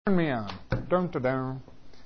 Turn me on. Dun, dun, dun.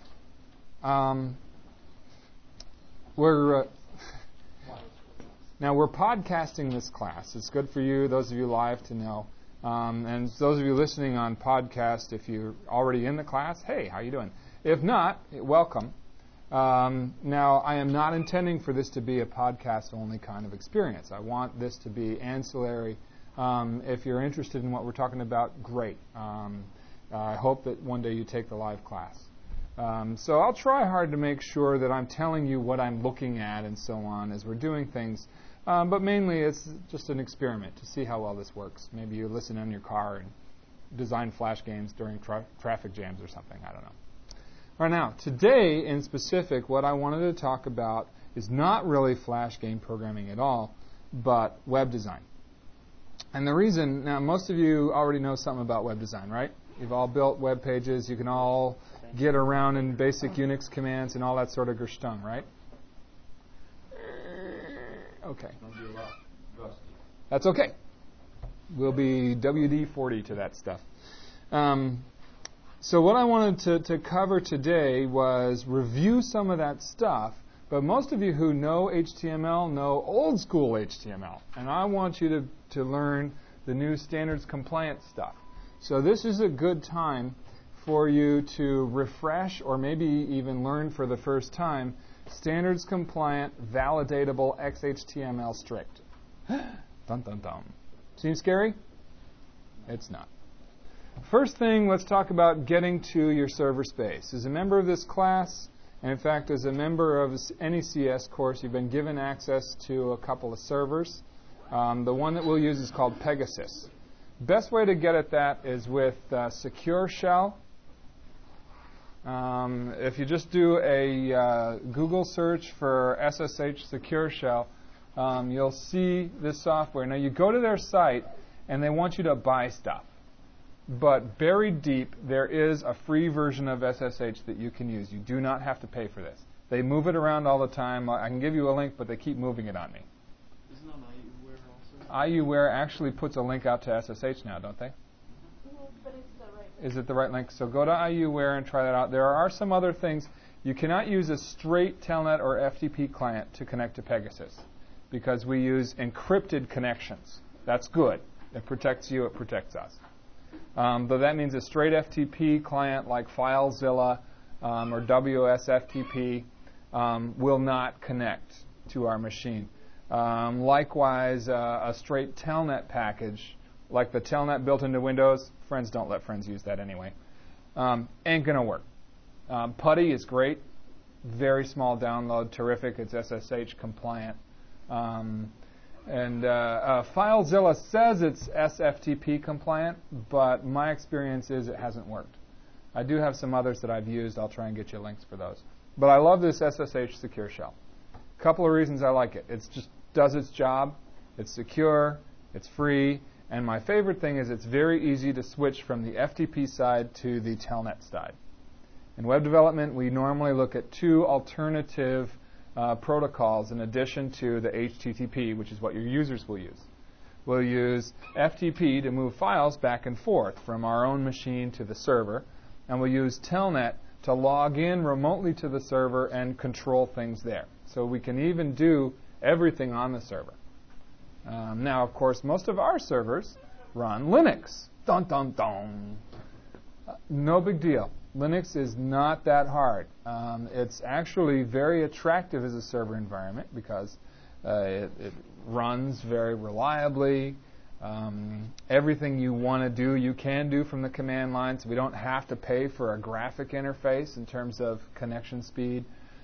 Now we're podcasting this class. It's good for you, those of you live, to know. And those of you listening on podcast, if you're already in the class, hey, how you doing? If not, welcome. Now, I am not intending for this to be a podcast-only kind of experience. I want this to be ancillary. If you're interested in what we're talking about, great. I hope that one day you take the live class. So I'll try hard to make sure that I'm telling you what I'm looking at and so on as we're doing things. But mainly it's just an experiment to see how well this works. Maybe you listen in your car and design flash games during traffic jams or something. I don't know. All right, now, today in specific, what I wanted to talk about is not really flash game programming at all, but web design. And the reason, now most of you already know something about web design, right? You've all built web pages. You can all get around in basic Unix commands and all that sort of gerstung, right? Okay. That's okay. We'll be WD-40 to that stuff. So what I wanted to cover today was review some of that stuff. But most of you who know HTML know old school HTML. And I want you to learn the new standards compliant stuff. So this is a good time for you to refresh or maybe even learn for the first time standards compliant, validatable XHTML strict. Dun dun dun. Seems scary? It's not. First thing, let's talk about getting to your server space. As a member of this class, and in fact as a member of any CS course, you've been given access to a couple of servers. The one that we'll use is called Pegasus. Best way to get at that is with Secure Shell. If you just do a Google search for SSH Secure Shell, you'll see this software. Now, you go to their site, and they want you to buy stuff. But buried deep, there is a free version of SSH that you can use. You do not have to pay for this. They move it around all the time. I can give you a link, but they keep moving it on me. Isn't on IUware also? IUware actually puts a link out to SSH now, don't they? But it's the right link. Is it the right link? So go to IUware and try that out. There are some other things. You cannot use a straight Telnet or FTP client to connect to Pegasus because we use encrypted connections. That's good. It protects you. It protects us. But that means a straight FTP client like FileZilla or WSFTP will not connect to our machine. Likewise, a straight Telnet package, like the Telnet built into Windows, friends don't let friends use that anyway, ain't going to work. PuTTY is great. Very small download, terrific. It's SSH compliant. And FileZilla says it's SFTP compliant, but my experience is it hasn't worked. I do have some others that I've used. I'll try and get you links for those. But I love this SSH Secure Shell. A couple of reasons I like it. It just does its job. It's secure. It's free. And my favorite thing is it's very easy to switch from the FTP side to the Telnet side. In web development, we normally look at two alternative protocols in addition to the HTTP, which is what your users will use. We'll use FTP to move files back and forth from our own machine to the server, and we'll use Telnet to log in remotely to the server and control things there. So we can even do everything on the server. Now, of course, most of our servers run Linux. Dun, dun, dun. No big deal. Linux is not that hard. It's actually very attractive as a server environment because it runs very reliably. Everything you want to do, you can do from the command line, so we don't have to pay for a graphic interface in terms of connection speed.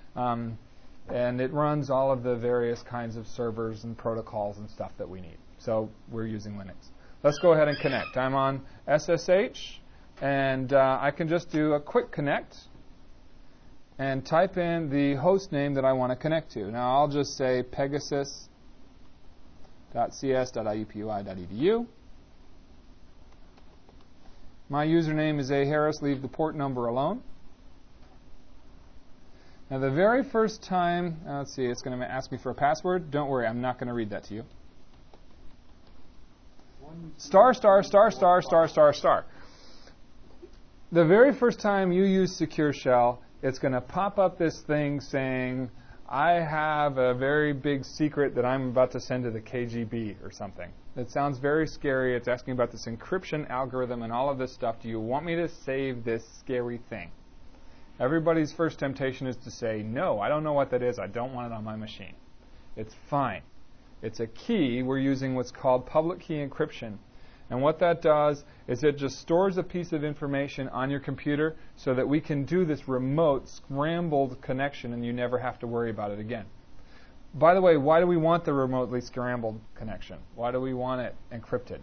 And it runs all of the various kinds of servers and protocols and stuff that we need. So we're using Linux. Let's go ahead and connect. I'm on SSH. And I can just do a quick connect and type in the host name that I want to connect to. Now, I'll just say pegasus.cs.iupui.edu. My username is A. Harris. Leave the port number alone. Now, the very first time, let's see, it's going to ask me for a password. Don't worry, I'm not going to read that to you. Star, star, star, star, star, star, star. the very first time you use Secure Shell, it's going to pop up this thing saying, I have a very big secret that I'm about to send to the KGB or something. It sounds very scary. It's asking about this encryption algorithm and all of this stuff. Do you want me to save this scary thing? Everybody's first temptation is to say, no, I don't know what that is. I don't want it on my machine. It's fine. It's a key. We're using what's called public key encryption. And what that does is it just stores a piece of information on your computer so that we can do this remote, scrambled connection and you never have to worry about it again. By the way, why do we want the remotely scrambled connection? Why do we want it encrypted?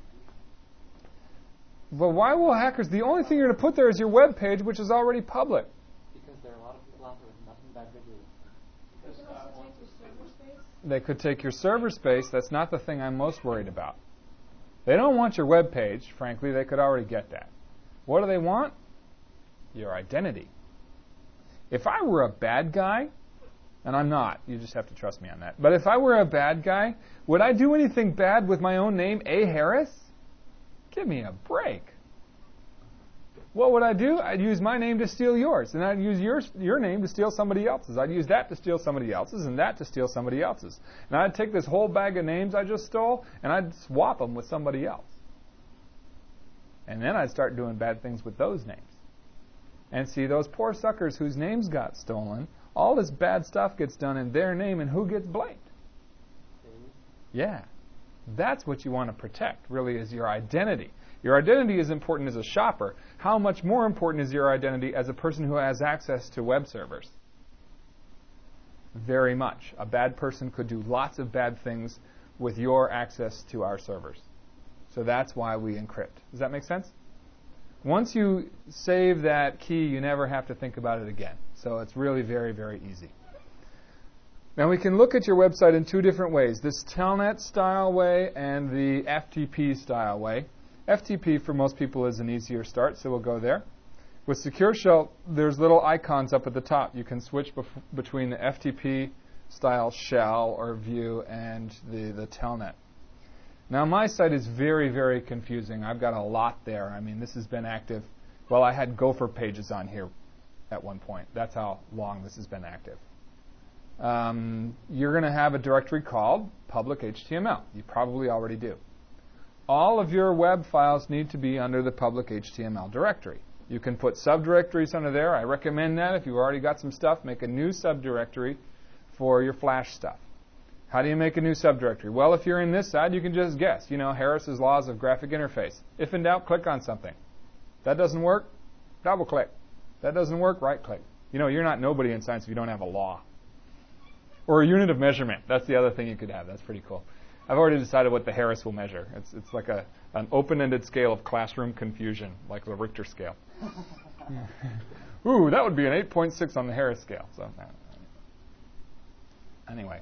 Well, why will hackers? The only thing you're going to put there is your web page, which is already public. Because there are a lot of people out there with nothing bad to do. They can also take your server space. They could take your server space. That's not the thing I'm most worried about. They don't want your web page, frankly. They could already get that. What do they want? Your identity. If I were a bad guy, and I'm not, you just have to trust me on that, but if I were a bad guy, would I do anything bad with my own name, A. Harris? Give me a break. What would I do? I'd use my name to steal yours, and I'd use your name to steal somebody else's. I'd use that to steal somebody else's, and that to steal somebody else's. And I'd take this whole bag of names I just stole, and I'd swap them with somebody else. And then I'd start doing bad things with those names. And see, those poor suckers whose names got stolen, all this bad stuff gets done in their name, and who gets blamed? Yeah. That's what you want to protect, really, is your identity. Your identity is important as a shopper. How much more important is your identity as a person who has access to web servers? Very much. A bad person could do lots of bad things with your access to our servers. So that's why we encrypt. Does that make sense? Once you save that key, you never have to think about it again. So it's really very, very easy. Now we can look at your website in two different ways, this Telnet style way and the FTP style way. FTP for most people is an easier start, so we'll go there. With Secure Shell, there's little icons up at the top. You can switch between the FTP style shell or view and the Telnet. Now my site is very, very confusing. I've got a lot there. I mean, this has been active. Well, I had Gopher pages on here at one point. That's how long this has been active. You're going to have a directory called public HTML. You probably already do. All of your web files need to be under the public HTML directory. You can put subdirectories under there. I recommend that. If you've already got some stuff, make a new subdirectory for your Flash stuff. How do you make a new subdirectory? Well, if you're in this side, you can just guess. You know, Harris's laws of graphic interface. If in doubt, click on something. That doesn't work? Double click. That doesn't work? Right click. You know, you're not nobody in science if you don't have a law. Or a unit of measurement. That's the other thing you could have. That's pretty cool. I've already decided what the Harris will measure. It's like an open-ended scale of classroom confusion, like the Richter scale. Ooh, that would be an 8.6 on the Harris scale. So, anyway.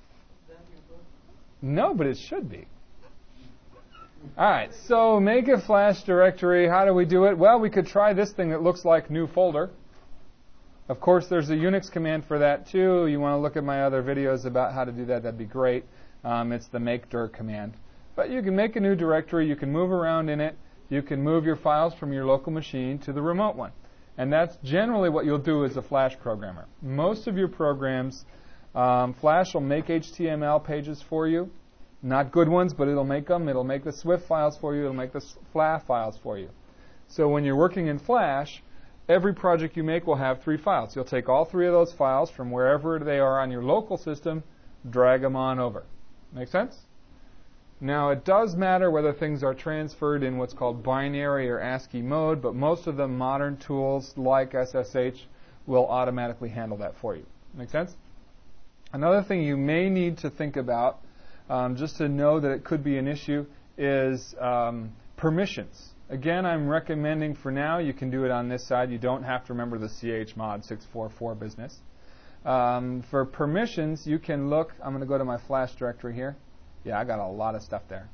No, but it should be. All right, so make a Flash directory. How do we do it? Well, we could try this thing that looks like new folder. Of course, there's a Unix command for that, too. You want to look at my other videos about how to do that. That'd be great. It's the make dir command. But you can make a new directory. You can move around in it. You can move your files from your local machine to the remote one. And that's generally what you'll do as a Flash programmer. Most of your programs, Flash will make HTML pages for you. Not good ones, but it'll make them. It'll make the Swift files for you. It'll make the FLAF files for you. So when you're working in Flash, every project you make will have 3 files. You'll take all 3 of those files from wherever they are on your local system, drag them on over. Make sense? Now, it does matter whether things are transferred in what's called binary or ASCII mode, but most of the modern tools like SSH will automatically handle that for you. Make sense? Another thing you may need to think about, just to know that it could be an issue, is permissions. Again, I'm recommending for now, you can do it on this side. You don't have to remember the chmod 644 business. For permissions, you can look. I'm going to go to my Flash directory here. Yeah, I got a lot of stuff there.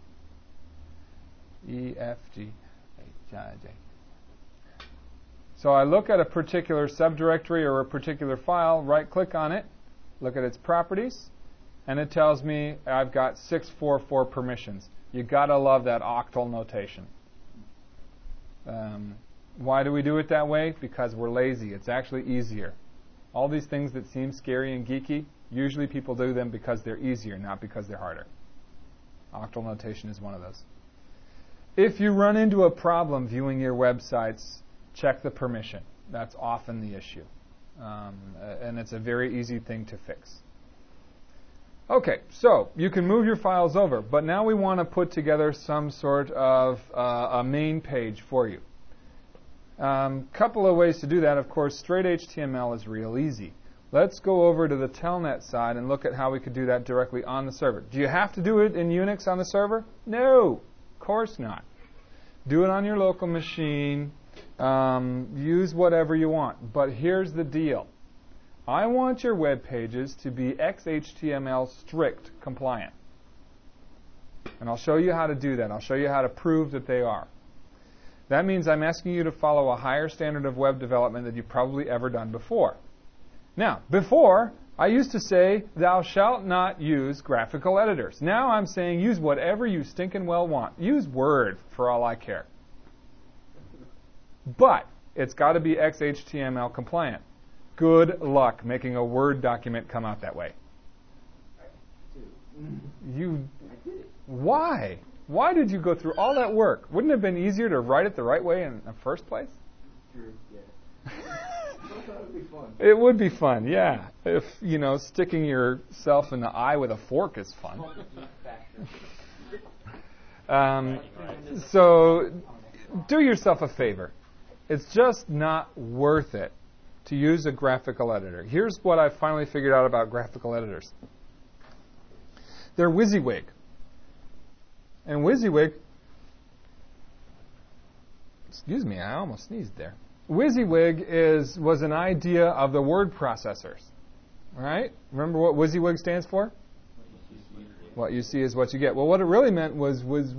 E, F, G, H, I, J. So I look at a particular subdirectory or a particular file, right-click on it, look at its properties, and it tells me I've got 644 permissions. You got to love that octal notation. Why do we do it that way? Because we're lazy. It's actually easier. All these things that seem scary and geeky, usually people do them because they're easier, not because they're harder. Octal notation is one of those. If you run into a problem viewing your websites, check the permission. That's often the issue. And it's a very easy thing to fix. Okay, so you can move your files over, but now we want to put together some sort of a main page for you. Couple of ways to do that. Of course, straight HTML is real easy. Let's go over to the Telnet side and look at how we could do that directly on the server. Do you have to do it in Unix on the server? No, of course not. Do it on your local machine. Use whatever you want. But here's the deal. I want your web pages to be XHTML strict compliant. And I'll show you how to do that. I'll show you how to prove that they are. That means I'm asking you to follow a higher standard of web development than you've probably ever done before. Now, before, I used to say, thou shalt not use graphical editors. Now I'm saying use whatever you stinking well want. Use Word for all I care. But it's got to be XHTML compliant. Good luck making a Word document come out that way. Why? Why did you go through all that work? Wouldn't it have been easier to write it the right way in the first place? It would be fun, yeah. If, sticking yourself in the eye with a fork is fun. So do yourself a favor. It's just not worth it to use a graphical editor. Here's what I finally figured out about graphical editors. They're WYSIWYG. And WYSIWYG, excuse me, I almost sneezed there. WYSIWYG was an idea of the word processors. Right? Remember what WYSIWYG stands for? What you see is what you get. Well, what it really meant was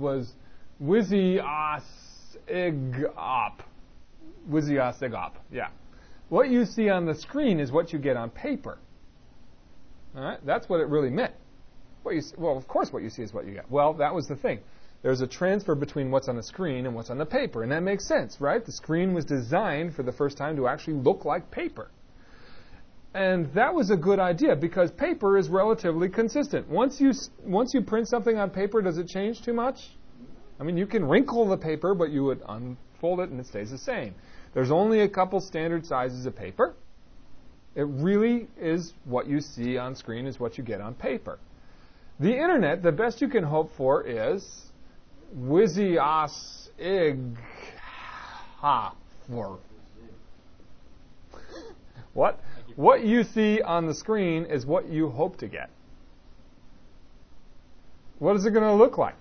WYSIWYG-op. WYSIWYG-op, yeah. What you see on the screen is what you get on paper. All right? That's what it really meant. Well, of course what you see is what you get. Well, that was the thing. There's a transfer between what's on the screen and what's on the paper. And that makes sense, right? The screen was designed for the first time to actually look like paper. And that was a good idea because paper is relatively consistent. Once you print something on paper, does it change too much? I mean, you can wrinkle the paper, but you would unfold it and it stays the same. There's only a couple standard sizes of paper. It really is what you see on screen is what you get on paper. The Internet, the best you can hope for is WYSIWYG. What? What you see on the screen is what you hope to get. What is it going to look like?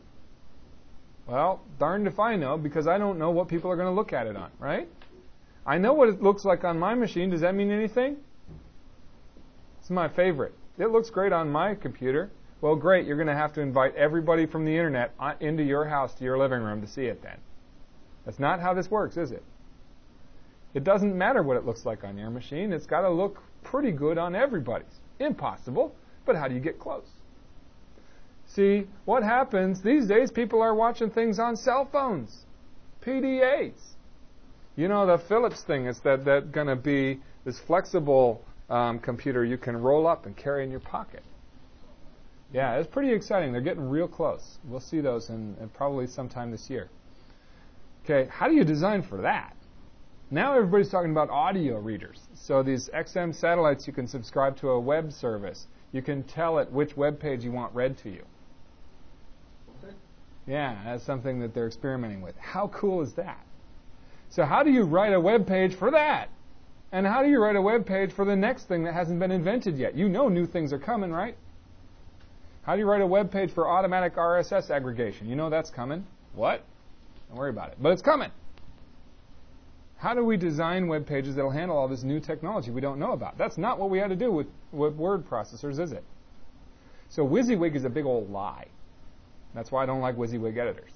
Well, darned if I know, because I don't know what people are going to look at it on, right? I know what it looks like on my machine. Does that mean anything? It's my favorite. It looks great on my computer. Well, great. You're going to have to invite everybody from the Internet into your house, to your living room, to see it then. That's not how this works, is it? It doesn't matter what it looks like on your machine. It's got to look pretty good on everybody's. Impossible, but how do you get close? See, what happens, these days people are watching things on cell phones, PDAs. You know, the Philips thing is that going to be this flexible computer you can roll up and carry in your pocket. Yeah, it's pretty exciting. They're getting real close. We'll see those in probably sometime this year. Okay, how do you design for that? Now everybody's talking about audio readers. So these XM satellites, you can subscribe to a web service. You can tell it which web page you want read to you. Okay. Yeah, that's something that they're experimenting with. How cool is that? So how do you write a web page for that? And how do you write a web page for the next thing that hasn't been invented yet? You know new things are coming, right? How do you write a web page for automatic RSS aggregation? You know that's coming. What? Don't worry about it. But it's coming. How do we design web pages that will handle all this new technology we don't know about? That's not what we had to do with word processors, is it? So WYSIWYG is a big old lie. That's why I don't like WYSIWYG editors.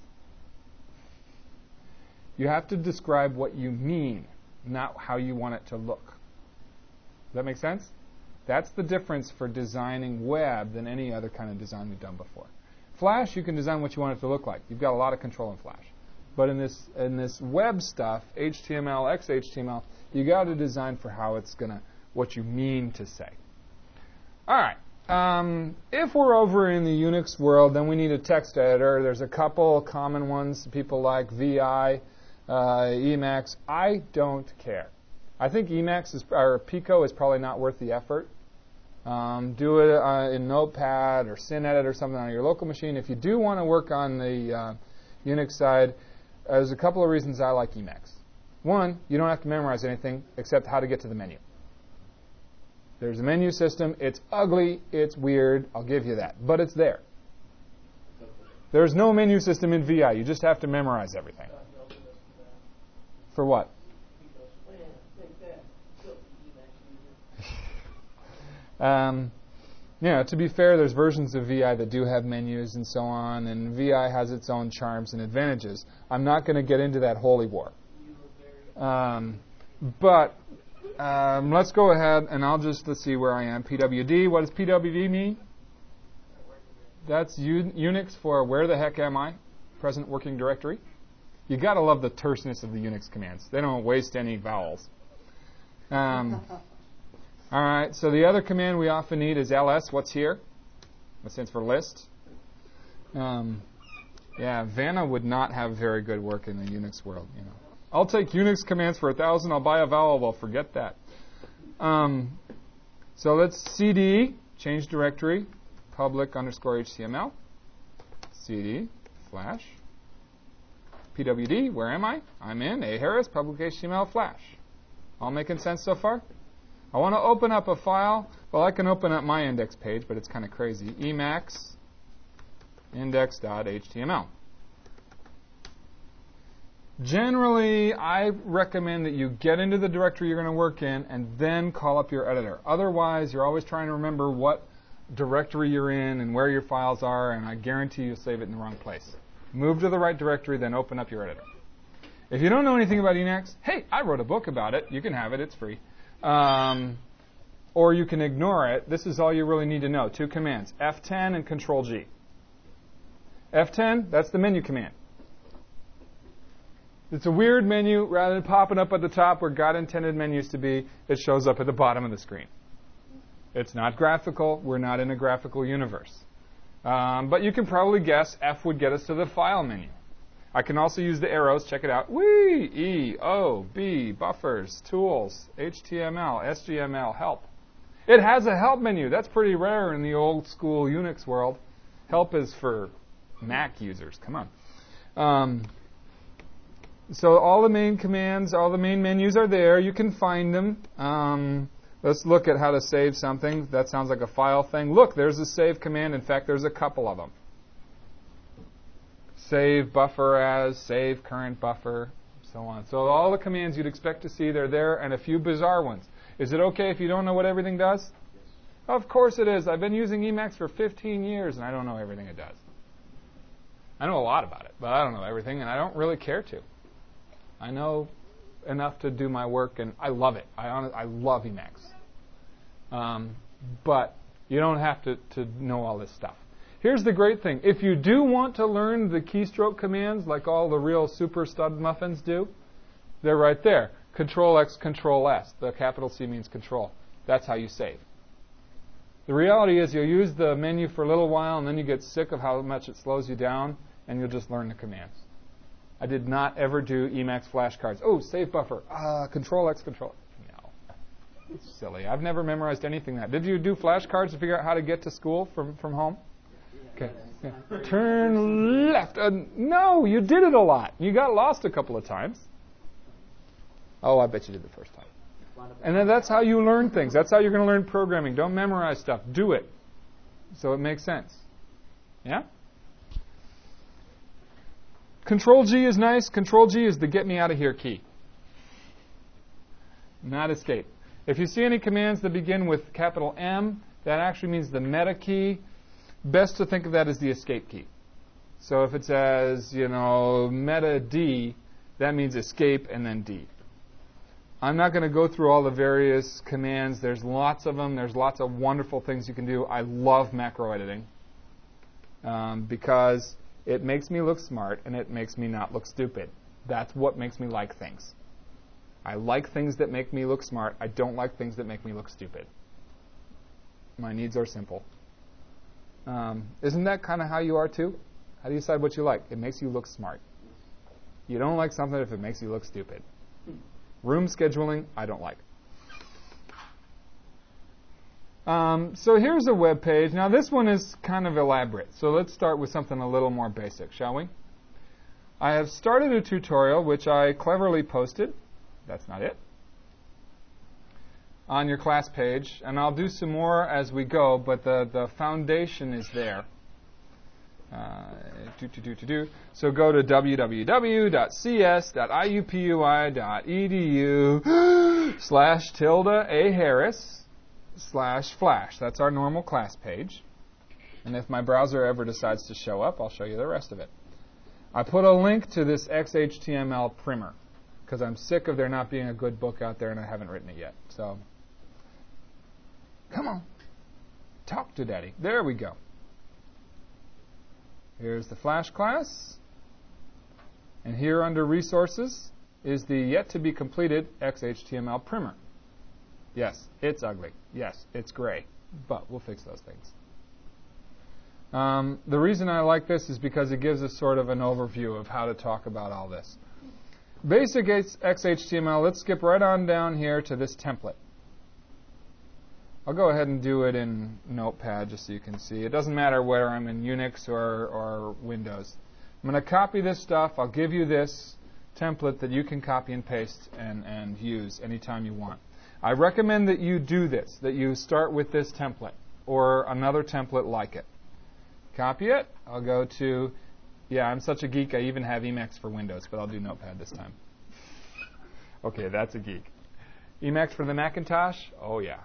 You have to describe what you mean, not how you want it to look. Does that make sense? That's the difference for designing web than any other kind of design we've done before. Flash, you can design what you want it to look like. You've got a lot of control in Flash. But in this web stuff, HTML, XHTML, you got to design for how it's what you mean to say. All right. If we're over in the Unix world, then we need a text editor. There's a couple common ones. People like VI, Emacs. I don't care. I think Emacs or Pico is probably not worth the effort. Do it in Notepad or SynEdit or something on your local machine. If you do want to work on the Unix side, there's a couple of reasons I like Emacs. One, you don't have to memorize anything except how to get to the menu. There's a menu system. It's ugly. It's weird. I'll give you that. But it's there. There's no menu system in VI. You just have to memorize everything. For what? To be fair, there's versions of VI that do have menus and so on, and VI has its own charms and advantages. I'm not going to get into that holy war. But let's go ahead, and let's see where I am. PWD. What does PWD mean? That's Unix for where the heck am I? Present working directory. You got to love the terseness of the Unix commands. They don't waste any vowels. All right, so the other command we often need is ls. What's here? That stands for list. Vanna would not have very good work in the Unix world. I'll take Unix commands for 1,000. I'll buy a vowel. Well, forget that. So let's cd, change directory, public_HTML, cd flash, pwd, where am I? I'm in A Harris, public_HTML flash. All making sense so far? I want to open up a file. Well, I can open up my index page, but it's kind of crazy. Emacs index.html. Generally, I recommend that you get into the directory you're going to work in and then call up your editor. Otherwise, you're always trying to remember what directory you're in and where your files are, and I guarantee you'll save it in the wrong place. Move to the right directory, then open up your editor. If you don't know anything about Emacs, hey, I wrote a book about it. You can have it. It's free. Or you can ignore it. This is all you really need to know. 2 commands, F10 and Control-G. F10, that's the menu command. It's a weird menu. Rather than popping up at the top where God intended menus to be, it shows up at the bottom of the screen. It's not graphical. We're not in a graphical universe. But you can probably guess F would get us to the file menu. I can also use the arrows. Check it out. Whee! E, O, B, buffers, tools, HTML, SGML, help. It has a help menu. That's pretty rare in the old school Unix world. Help is for Mac users. Come on. So all the main commands, all the main menus are there. You can find them. Let's look at how to save something. That sounds like a file thing. Look, there's a save command. In fact, there's a couple of them. Save buffer as, save current buffer, so on. So all the commands you'd expect to see, they're there, and a few bizarre ones. Is it okay if you don't know what everything does? Yes. Of course it is. I've been using Emacs for 15 years, and I don't know everything it does. I know a lot about it, but I don't know everything, and I don't really care to. I know enough to do my work, and I love it. I love Emacs. But you don't have to know all this stuff. Here's the great thing. If you do want to learn the keystroke commands like all the real super stud muffins do, they're right there. Control-X, Control-S. The capital C means control. That's how you save. The reality is you'll use the menu for a little while, and then you get sick of how much it slows you down, and you'll just learn the commands. I did not ever do Emacs flashcards. Oh, save buffer. Control-X, Control. No. It's silly. I've never memorized anything that. Did you do flashcards to figure out how to get to school from home? Okay. Yeah. Turn left. No, you did it a lot. You got lost a couple of times. Oh, I bet you did the first time. And then that's how you learn things. That's how you're going to learn programming. Don't memorize stuff. Do it. So it makes sense. Yeah? Control-G is nice. Control-G is the get me out of here key. Not escape. If you see any commands that begin with capital M, that actually means the meta key. Best to think of that as the escape key. So if it says, meta D, that means escape and then D. I'm not going to go through all the various commands. There's lots of them. There's lots of wonderful things you can do. I love macro editing because It makes me look smart, and it makes me not look stupid. That's what makes me like things. I like things that make me look smart. I don't like things that make me look stupid. My needs are simple. Isn't that kind of how you are too? How do you decide what you like? It makes you look smart. You don't like something if it makes you look stupid. Room scheduling, I don't like. So here's a web page. Now this one is kind of elaborate. So let's start with something a little more basic, shall we? I have started a tutorial which I cleverly posted. That's not it. On your class page. And I'll do some more as we go, but the foundation is there. So go to www.cs.iupui.edu/tilde-a-harris/flash. That's our normal class page. And if my browser ever decides to show up, I'll show you the rest of it. I put a link to this XHTML primer because I'm sick of there not being a good book out there and I haven't written it yet. So, come on. Talk to Daddy. There we go. Here's the Flash class. And here under Resources is the yet-to-be-completed XHTML primer. Yes, it's ugly. Yes, it's gray. But we'll fix those things. The reason I like this is because it gives us sort of an overview of how to talk about all this. Basic XHTML, let's skip right on down here to this template. I'll go ahead and do it in Notepad just so you can see. It doesn't matter whether I'm in Unix or Windows. I'm going to copy this stuff. I'll give you this template that you can copy and paste and use anytime you want. I recommend that you do this, that you start with this template or another template like it. Copy it. I'll go to, yeah, I'm such a geek, I even have Emacs for Windows, but I'll do Notepad this time. Okay, that's a geek. Emacs for the Macintosh? Oh, yeah.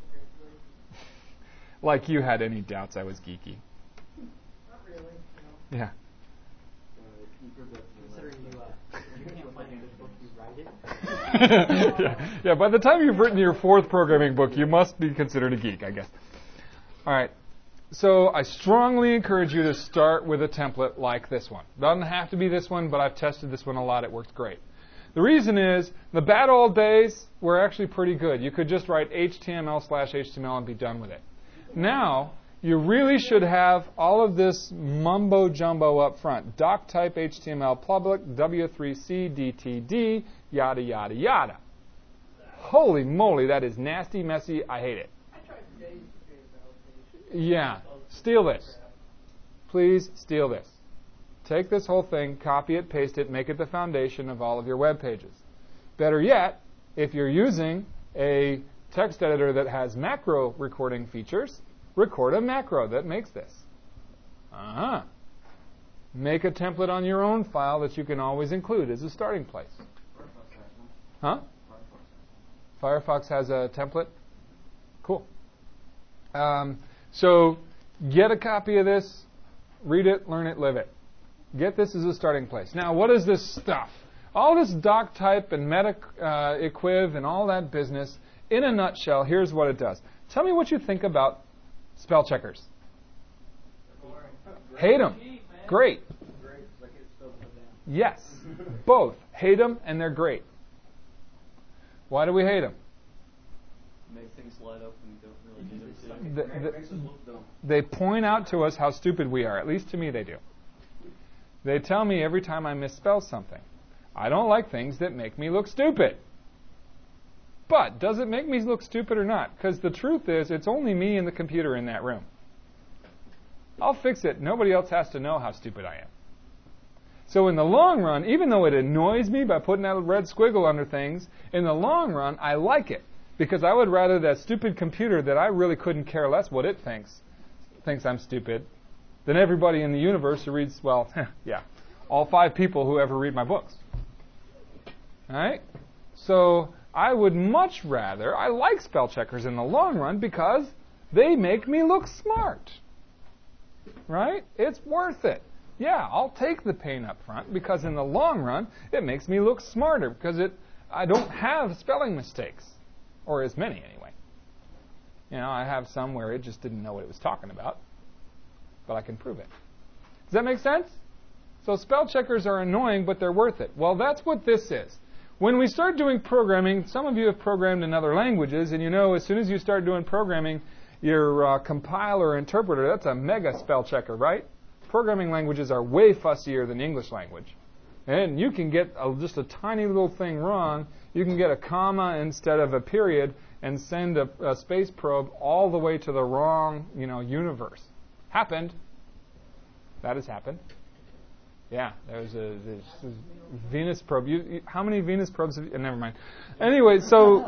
Like you had any doubts I was geeky. Not really, no. Yeah. Considering you can't find a good book, you write it. Yeah, by the time you've written your 4th programming book, you must be considered a geek, I guess. All right. So I strongly encourage you to start with a template like this one. Doesn't have to be this one, but I've tested this one a lot. It works great. The reason is the bad old days were actually pretty good. You could just write HTML/HTML and be done with it. Now, you really should have all of this mumbo jumbo up front. Doc type HTML public, W3C, DTD, yada, yada, yada. Holy moly, that is nasty, messy. I hate it. I tried days to figure it out. Yeah. Steal this. Please steal this. Take this whole thing, copy it, paste it, make it the foundation of all of your web pages. Better yet, if you're using a text editor that has macro recording features, record a macro that makes this. Make a template on your own file that you can always include as a starting place. Huh? Firefox has a template? Cool. So get a copy of this, read it, learn it, live it. Get this as a starting place. Now, what is this stuff? All this doc type and meta equiv and all that business, in a nutshell, here's what it does. Tell me what you think about spell checkers. Hate them. Great. Yes. Both. Hate them and they're great. Why do we hate them? Make things light up and don't really do them. They point out to us how stupid we are. At least to me they do. They tell me every time I misspell something. I don't like things that make me look stupid. But does it make me look stupid or not? Because the truth is, it's only me and the computer in that room. I'll fix it. Nobody else has to know how stupid I am. So in the long run, even though it annoys me by putting that red squiggle under things, in the long run, I like it. Because I would rather that stupid computer that I really couldn't care less what it thinks I'm stupid, than everybody in the universe who reads, well, yeah, all 5 people who ever read my books. All right? So I would much rather, I like spell checkers in the long run because they make me look smart. Right? It's worth it. Yeah, I'll take the pain up front because in the long run, it makes me look smarter because I don't have spelling mistakes. Or as many, anyway. You know, I have some where it just didn't know what it was talking about. But I can prove it. Does that make sense? So spell checkers are annoying, but they're worth it. Well, that's what this is. When we start doing programming, some of you have programmed in other languages, and you know as soon as you start doing programming, your compiler or interpreter, that's a mega spell checker, right? Programming languages are way fussier than the English language. And you can get just a tiny little thing wrong. You can get a comma instead of a period and send a space probe all the way to the wrong, universe. Happened. That has happened. Yeah, there's a Venus probe. How many Venus probes have you? Never mind. Anyway, so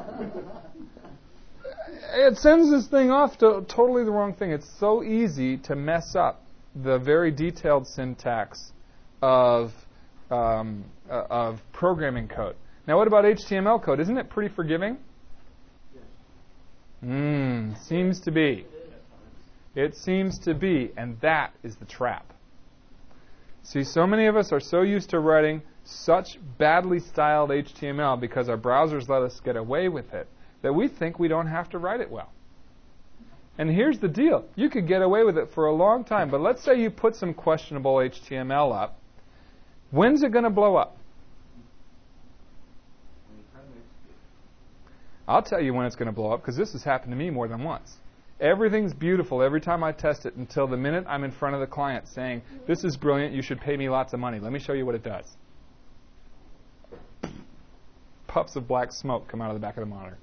it sends this thing off to totally the wrong thing. It's so easy to mess up the very detailed syntax of programming code. Now, what about HTML code? Isn't it pretty forgiving? Seems to be. It seems to be, and that is the trap. See, so many of us are so used to writing such badly styled HTML because our browsers let us get away with it that we think we don't have to write it well. And here's the deal. You could get away with it for a long time, but let's say you put some questionable HTML up. When's it going to blow up? I'll tell you when it's going to blow up because this has happened to me more than once. Everything's beautiful every time I test it until the minute I'm in front of the client saying, this is brilliant, you should pay me lots of money. Let me show you what it does. Puffs of black smoke come out of the back of the monitor.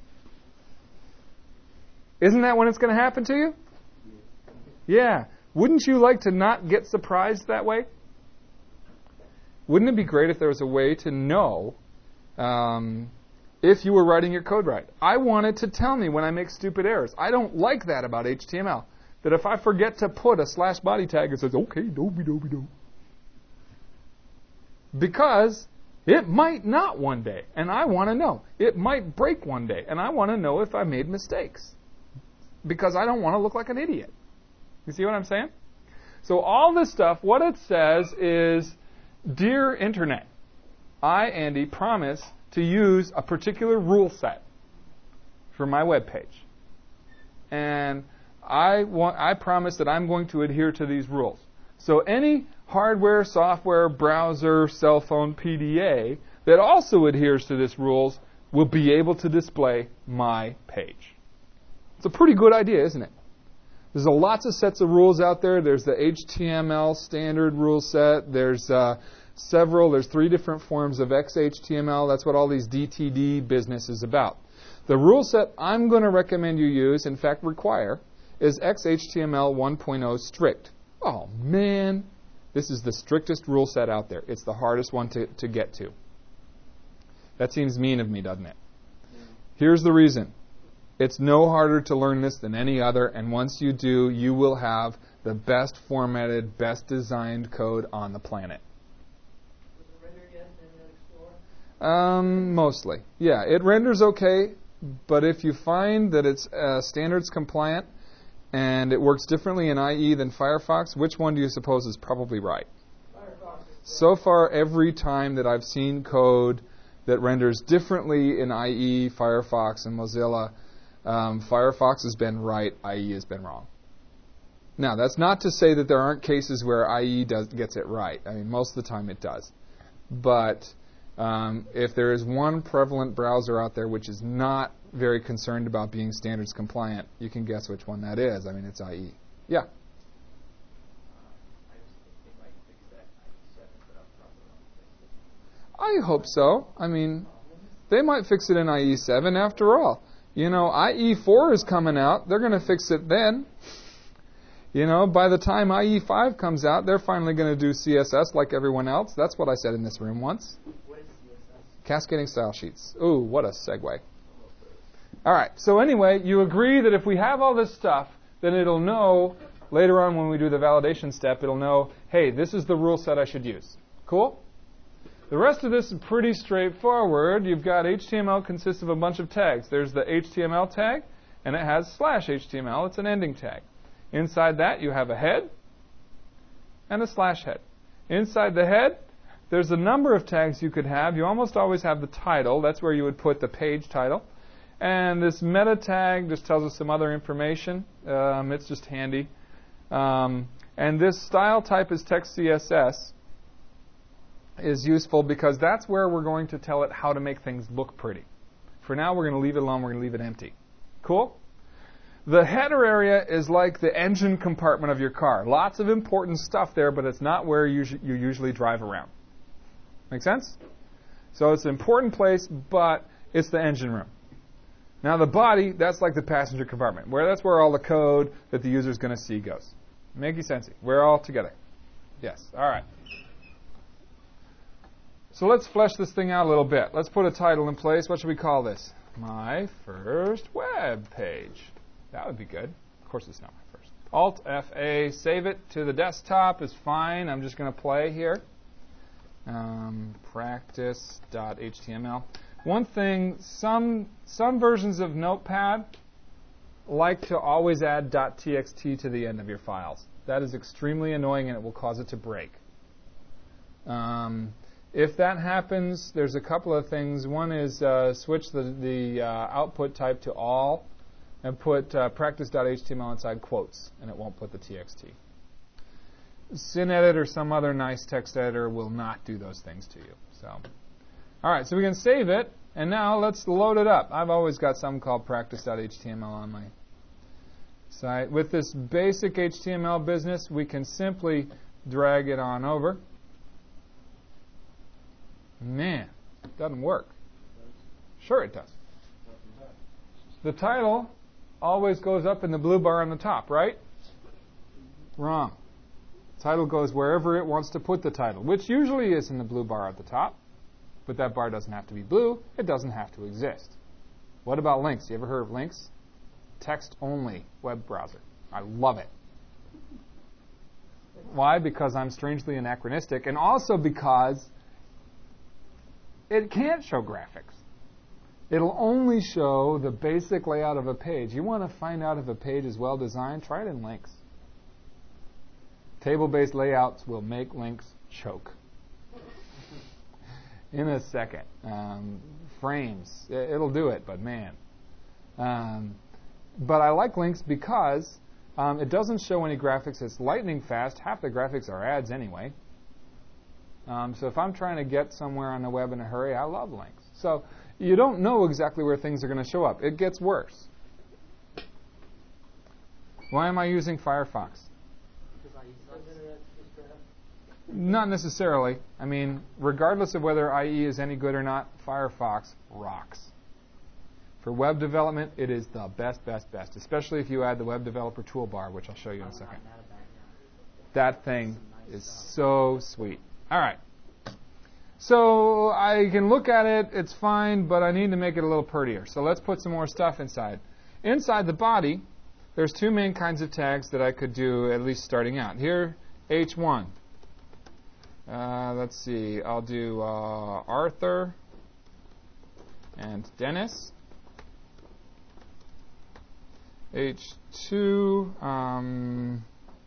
Isn't that when it's going to happen to you? Yeah. Wouldn't you like to not get surprised that way? Wouldn't it be great if there was a way to know if you were writing your code right? I want it to tell me when I make stupid errors. I don't like that about HTML. That if I forget to put a /body tag, it says, okay, doby-doby-do. Because it might not one day, and I want to know. It might break one day, and I want to know if I made mistakes. Because I don't want to look like an idiot. You see what I'm saying? So all this stuff, what it says is, Dear Internet, I, Andy, promise to use a particular rule set for my web page. And I promise that I'm going to adhere to these rules. So any hardware, software, browser, cell phone, PDA that also adheres to these rules will be able to display my page. It's a pretty good idea, isn't it? There's lots of sets of rules out there. There's the HTML standard rule set. There's there's 3 different forms of XHTML. That's what all these DTD business is about. The rule set I'm going to recommend you use, in fact require, is XHTML 1.0 strict. Oh, man. This is the strictest rule set out there. It's the hardest one to get to. That seems mean of me, doesn't it? Here's the reason. It's no harder to learn this than any other, and once you do, you will have the best formatted, best designed code on the planet. Does it render yet in Internet Explorer? Mostly. Yeah, it renders okay, but if you find that it's standards compliant and it works differently in IE than Firefox, which one do you suppose is probably right? Firefox. So far, every time that I've seen code that renders differently in IE, Firefox, and Mozilla, Firefox has been right, IE has been wrong. Now, that's not to say that there aren't cases where IE gets it right. I mean, most of the time it does. But if there is one prevalent browser out there which is not very concerned about being standards compliant, you can guess which one that is. I mean, it's IE. Yeah? I hope so. I mean, they might fix it in IE7 after all. You know, IE4 is coming out. They're going to fix it then. You know, by the time IE5 comes out, they're finally going to do CSS like everyone else. That's what I said in this room once. What is CSS? Cascading style sheets. Ooh, what a segue. All right, so anyway, you agree that if we have all this stuff, then it'll know, later on when we do the validation step, it'll know, hey, this is the rule set I should use. Cool? The rest of this is pretty straightforward. You've got HTML consists of a bunch of tags. There's the HTML tag, and it has /HTML. It's an ending tag. Inside that, you have a head and a /head. Inside the head, there's a number of tags you could have. You almost always have the title. That's where you would put the page title. And this meta tag just tells us some other information. It's just handy. And this style type is text CSS. is useful because that's where we're going to tell it how to make things look pretty. For now, we're going to leave it alone. We're going to leave it empty. Cool? The header area is like the engine compartment of your car. Lots of important stuff there, but it's not where you usually drive around. Make sense? So it's an important place, but it's the engine room. Now the body, that's like the passenger compartment. That's where all the code that the user is going to see goes. Making sense? We're all together. Yes. All right. So let's flesh this thing out a little bit. Let's put a title in place. What should we call this? My first web page. That would be good. Of course it's not my first. Alt-F-A, save it to the desktop is fine. I'm just going to play here. Practice.html. One thing, some versions of Notepad like to always add .txt to the end of your files. That is extremely annoying and it will cause it to break. If that happens, there's a couple of things. One is switch the output type to all and put practice.html inside quotes, and it won't put the txt. Synedit or some other nice text editor will not do those things to you. So, all right, so we can save it, and now let's load it up. I've always got something called practice.html on my site. With this basic HTML business, we can simply drag it on over. Man, it doesn't work. Sure it does. The title always goes up in the blue bar on the top, right? Wrong. Title goes wherever it wants to put the title, which usually is in the blue bar at the top. But that bar doesn't have to be blue. It doesn't have to exist. What about links? You ever heard of links? Text-only web browser. I love it. Why? Because I'm strangely anachronistic, and also because it can't show graphics. It'll only show the basic layout of a page. You want to find out if a page is well designed? Try it in links. Table-based layouts will make links choke. In a second. Frames. It'll do it, but man. But I like links because it doesn't show any graphics. It's lightning fast. Half the graphics are ads anyway. So if I'm trying to get somewhere on the web in a hurry, I love links. So you don't know exactly where things are going to show up. It gets worse. Why am I using Firefox? Not necessarily. I mean, regardless of whether IE is any good or not, Firefox rocks. For web development, it is the best, especially if you add the web developer toolbar, which I'll show you in a second. That thing is so sweet. All right. So I can look at it, it's fine, but I need to make it a little prettier. So let's put some more stuff inside. Inside the body, there's two main kinds of tags that I could do, at least starting out. Here, H1. Let's see, I'll do Arthur and Dennis. H2,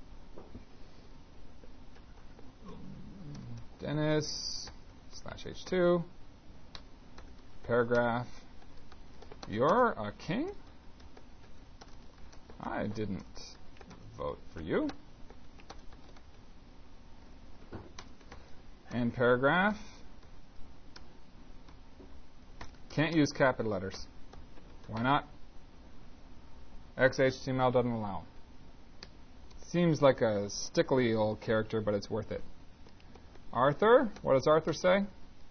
Dennis / H2, paragraph, you're a king? I didn't vote for you. And paragraph, can't use capital letters. Why not? XHTML doesn't allow them. Seems like a stickly old character, but it's worth it. Arthur, what does Arthur say?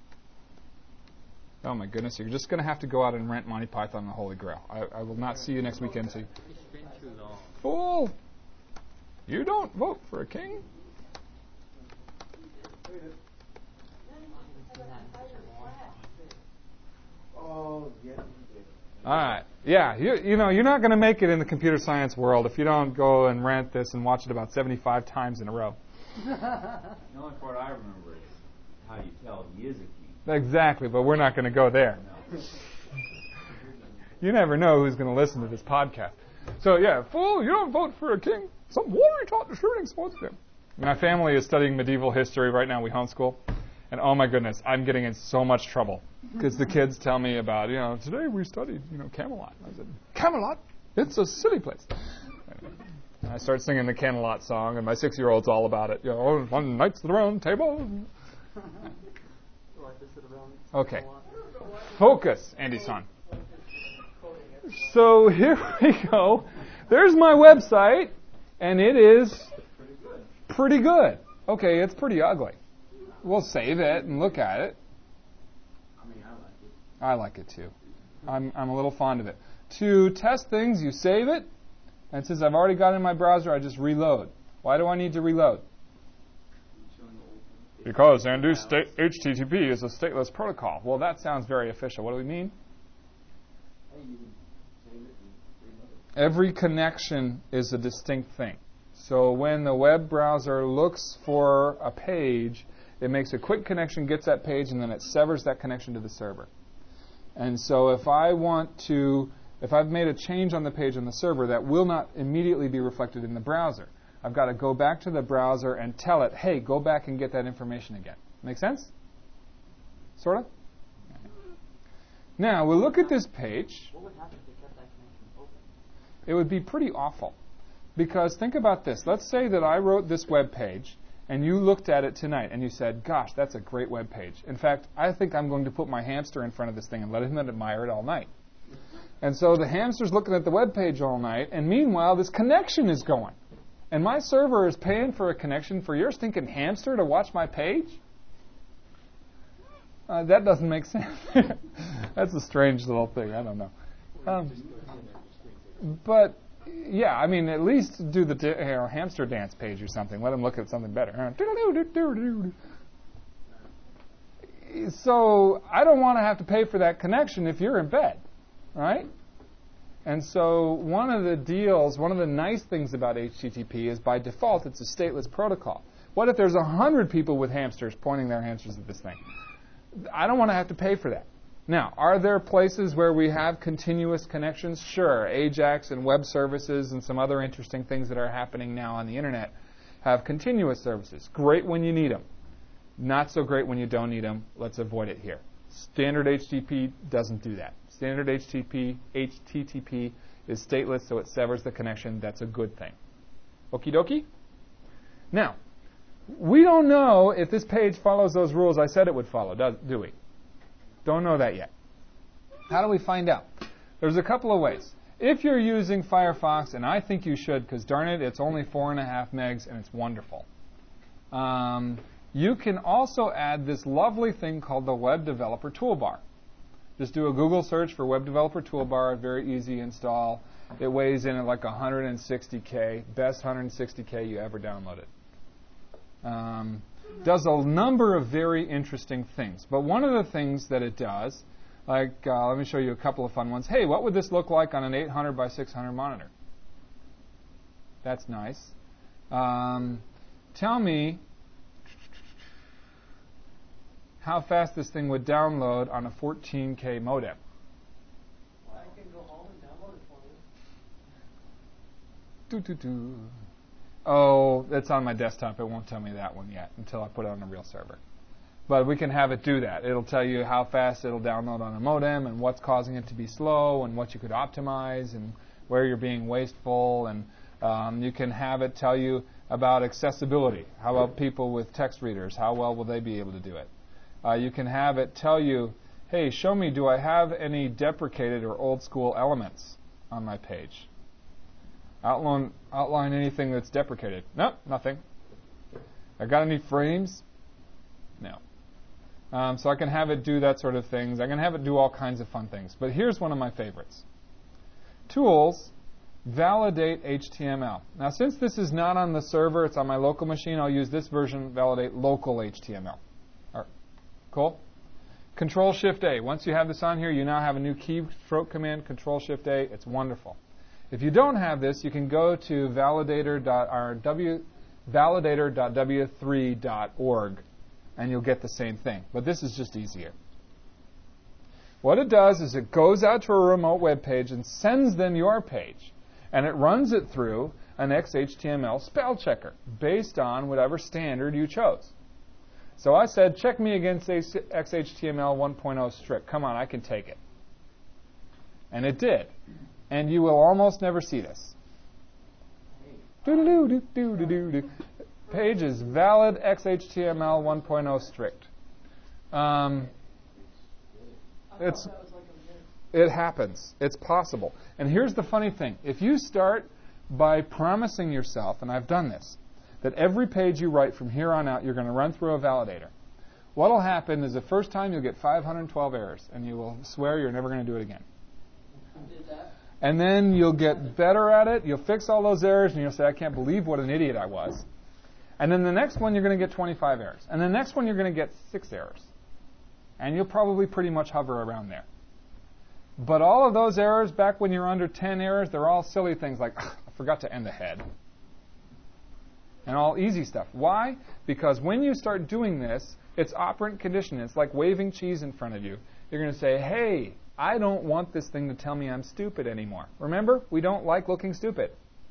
Oh my goodness, you're just going to have to go out and rent Monty Python and the Holy Grail. I will not see you next weekend. It's been too long. Fool! You don't vote for a king? Oh, yes. All right. Yeah, you know, you're not going to make it in the computer science world if you don't go and rent this and watch it about 75 times in a row. The only part I remember is how you tell he is a king. Exactly, but we're not going to go there. No. You never know who's going to listen to this podcast. So, yeah, fool, you don't vote for a king. Some warrior taught distributing sports there. My family is studying medieval history right now. We homeschool. And oh my goodness, I'm getting in so much trouble because the kids tell me about, today we studied, Camelot. I said, Camelot? It's a silly place. And I start singing the Camelot song, and my 6-year-old's all about it. On Knights of the Round Table. this around Okay. a lot. Focus, Andy-san. So here we go. There's my website, and it is pretty good. Okay, it's pretty ugly. We'll save it and look at it. I mean, I like it. I like it too. I'm a little fond of it. To test things, you save it, and since I've already got it in my browser, I just reload. Why do I need to reload? Because HTTP is a stateless protocol. Well, that sounds very official. What do we mean? Hey, you can save it and reload it. Every connection is a distinct thing. So when the web browser looks for a page, it makes a quick connection, gets that page, and then it severs that connection to the server. And so if I've made a change on the page on the server, that will not immediately be reflected in the browser. I've got to go back to the browser and tell it, hey, go back and get that information again. Make sense? Sort of? Now, we'll look at this page. What would happen if they kept that connection open? It would be pretty awful. Because think about this. Let's say that I wrote this web page, and you looked at it tonight, and you said, gosh, that's a great web page. In fact, I think I'm going to put my hamster in front of this thing and let him admire it all night. And so the hamster's looking at the web page all night, and meanwhile, this connection is going. And my server is paying for a connection for your stinking hamster to watch my page? That doesn't make sense. That's a strange little thing. I don't know. But, yeah, I mean, at least do the hamster dance page or something. Let him look at something better. So I don't want to have to pay for that connection if you're in bed, right? And so one of the nice things about HTTP is by default it's a stateless protocol. What if there's 100 people with hamsters pointing their hamsters at this thing? I don't want to have to pay for that. Now, are there places where we have continuous connections? Sure. Ajax and web services and some other interesting things that are happening now on the internet have continuous services. Great when you need them. Not so great when you don't need them. Let's avoid it here. Standard HTTP doesn't do that. Standard HTTP is stateless, so it severs the connection. That's a good thing. Okie dokie? Now, we don't know if this page follows those rules I said it would follow, do we? Don't know that yet. How do we find out? There's a couple of ways. If you're using Firefox, and I think you should, because darn it, it's only 4.5 megs, and it's wonderful. You can also add this lovely thing called the Web Developer Toolbar. Just do a Google search for Web Developer Toolbar, very easy install. It weighs in at like 160K, best 160K you ever downloaded. Does a number of very interesting things. But one of the things that it does, like, let me show you a couple of fun ones. Hey, what would this look like on an 800 by 600 monitor? That's nice. Tell me how fast this thing would download on a 14K modem. I can go home and download it for you. Oh, it's on my desktop. It won't tell me that one yet until I put it on a real server. But we can have it do that. It'll tell you how fast it'll download on a modem and what's causing it to be slow and what you could optimize and where you're being wasteful. And you can have it tell you about accessibility. How about people with text readers? How well will they be able to do it? You can have it tell you, hey, show me, do I have any deprecated or old school elements on my page? Outline anything that's deprecated. Nope, nothing. I got any frames? No. So I can have it do that sort of things. I can have it do all kinds of fun things. But here's one of my favorites. Tools, validate HTML. Now, since this is not on the server, it's on my local machine, I'll use this version, validate local HTML. All right. Cool? Control-Shift-A. Once you have this on here, you now have a new keystroke command, Control-Shift-A. It's wonderful. If you don't have this, you can go to validator.w3.org, and you'll get the same thing. But this is just easier. What it does is it goes out to a remote web page and sends them your page, and it runs it through an XHTML spell checker based on whatever standard you chose. So I said, check me against XHTML 1.0 strict. Come on, I can take it. And it did. And you will almost never see this. Page is valid XHTML 1.0 strict. It's it happens. It's possible. And here's the funny thing. If you start by promising yourself, and I've done this, that every page you write from here on out you're going to run through a validator, what will happen is the first time you'll get 512 errors, and you will swear you're never going to do it again. And then you'll get better at it, you'll fix all those errors, and you'll say, I can't believe what an idiot I was. And then the next one you're going to get 25 errors. And the next one you're going to get 6 errors. And you'll probably pretty much hover around there. But all of those errors, back when you're under 10 errors, they're all silly things like, I forgot to end the head. And all easy stuff. Why? Because when you start doing this, it's operant condition. It's like waving cheese in front of you. You're going to say, hey, I don't want this thing to tell me I'm stupid anymore. Remember, we don't like looking stupid.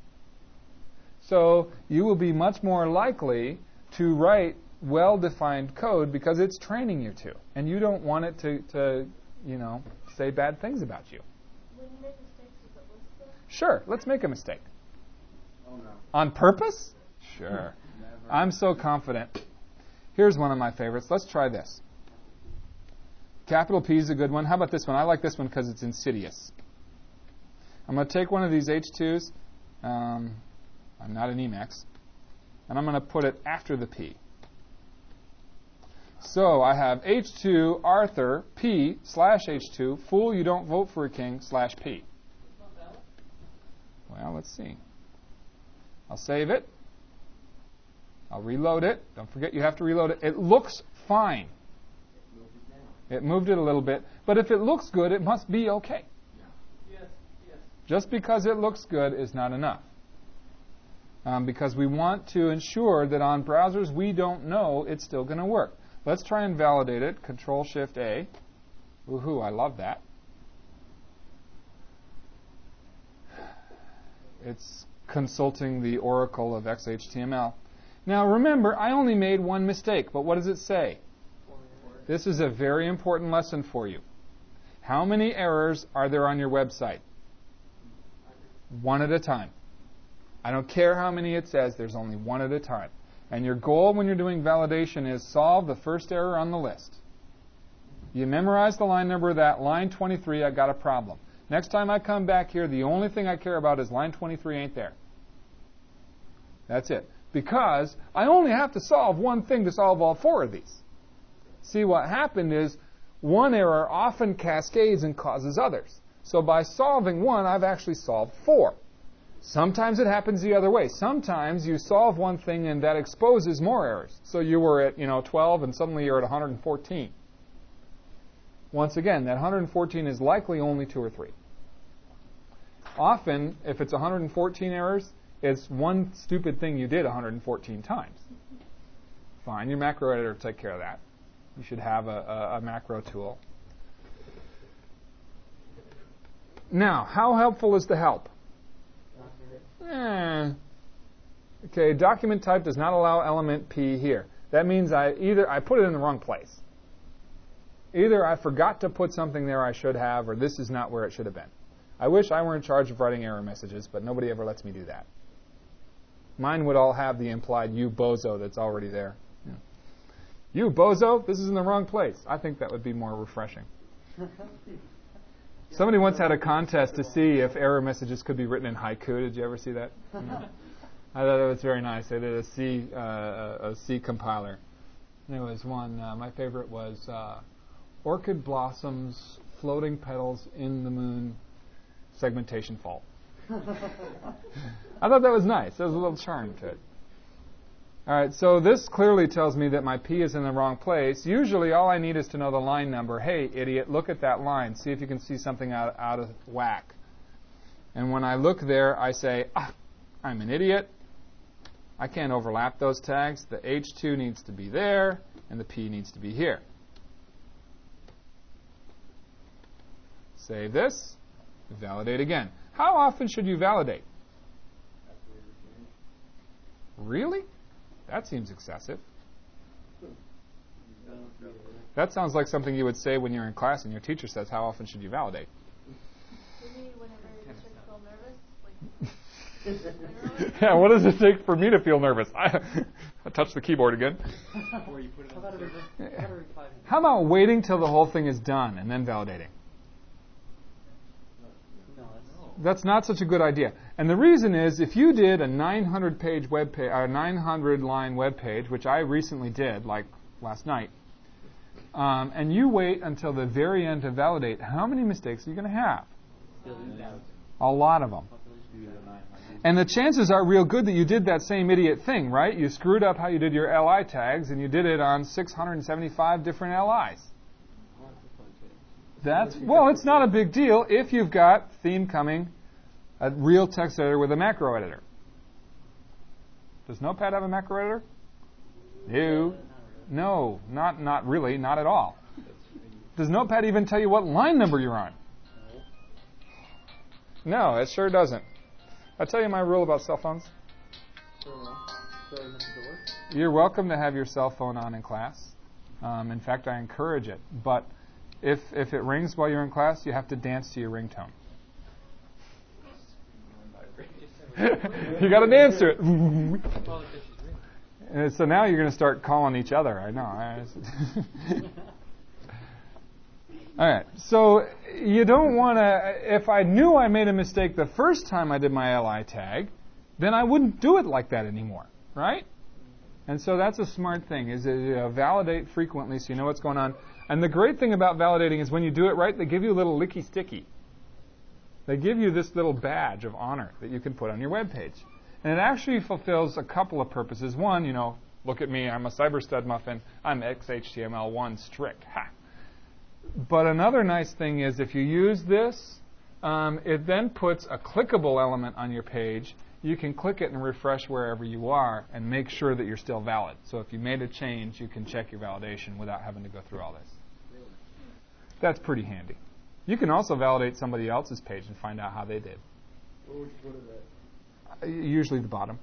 So you will be much more likely to write well-defined code because it's training you to. And you don't want it to say bad things about you. When you make mistakes, does it list them? Sure, let's make a mistake. Oh, no. On purpose? Sure. Never. I'm so confident. Here's one of my favorites. Let's try this. Capital P is a good one. How about this one? I like this one because it's insidious. I'm going to take one of these H2s. I'm not an Emacs. And I'm going to put it after the P. So I have H2 Arthur P / H2 fool you don't vote for a king / P. Well, let's see. I'll save it. I'll reload it. Don't forget you have to reload it. It looks fine. It moved it a little bit. But if it looks good, it must be okay. Yes. Just because it looks good is not enough. Because we want to ensure that on browsers we don't know it's still going to work. Let's try and validate it. Control-Shift-A. Woohoo, I love that. It's consulting the oracle of XHTML. Now remember, I only made one mistake, but what does it say? This is a very important lesson for you. How many errors are there on your website? One at a time. I don't care how many it says, there's only one at a time. And your goal when you're doing validation is solve the first error on the list. You memorize the line number of that. Line 23, I got a problem. Next time I come back here, the only thing I care about is line 23 ain't there. That's it. Because I only have to solve one thing to solve all 4 of these. See, what happened is one error often cascades and causes others. So by solving one, I've actually solved 4. Sometimes it happens the other way. Sometimes you solve one thing and that exposes more errors. So you were at 12 and suddenly you're at 114. Once again, that 114 is likely only 2 or 3. Often, if it's 114 errors, it's one stupid thing you did 114 times. Fine, your macro editor will take care of that. You should have a macro tool. Now, how helpful is the help? Okay, document type does not allow element P here. That means I put it in the wrong place. Either I forgot to put something there I should have, or this is not where it should have been. I wish I were in charge of writing error messages, but nobody ever lets me do that. Mine would all have the implied you bozo that's already there. Yeah. You bozo, this is in the wrong place. I think that would be more refreshing. Somebody once had a contest to see if error messages could be written in haiku. Did you ever see that? No. I thought it was very nice. They did a C compiler. And there was one, my favorite was orchid blossoms, floating petals in the moon, segmentation fault. I thought that was nice. There was a little charm to it. All right, so this clearly tells me that my P is in the wrong place. Usually all I need is to know the line number. Hey, idiot, look at that line. See if you can see something out of whack. And when I look there, I say, I'm an idiot. I can't overlap those tags. The H2 needs to be there, and the P needs to be here. Save this. Validate again. How often should you validate? Really? That seems excessive. That sounds like something you would say when you're in class and your teacher says, how often should you validate? Maybe whenever you feel nervous. Yeah, what does it take for me to feel nervous? I touch the keyboard again. Or you put it on How about waiting till the whole thing is done and then validating? No, That's not such a good idea. And the reason is, if you did a 900-page web page, or 900-line web page, which I recently did, like last night, and you wait until the very end to validate, how many mistakes are you going to have? A lot of them. And the chances are real good that you did that same idiot thing, right? You screwed up how you did your LI tags, and you did it on 675 different LIs. Well, it's not a big deal if you've got theme coming, a real text editor with a macro editor. Does Notepad have a macro editor? No, not really, not at all. Does Notepad even tell you what line number you're on? No, it sure doesn't. I'll tell you my rule about cell phones. You're welcome to have your cell phone on in class. In fact, I encourage it. But if it rings while you're in class, you have to dance to your ringtone. You got to dance to it. And so now you're going to start calling each other. I know. All right. So you don't want to. If I knew I made a mistake the first time I did my LI tag, then I wouldn't do it like that anymore, right? And so that's a smart thing, is validate frequently so you know what's going on. And the great thing about validating is when you do it right, they give you a little licky sticky. They give you this little badge of honor that you can put on your web page. And it actually fulfills a couple of purposes. One, look at me, I'm a cyberstud muffin. I'm XHTML1 strict. Ha! But another nice thing is if you use this, it then puts a clickable element on your page. You can click it and refresh wherever you are and make sure that you're still valid. So if you made a change, you can check your validation without having to go through all this. That's pretty handy. You can also validate somebody else's page and find out how they did. Where would you go to that? Usually the bottom.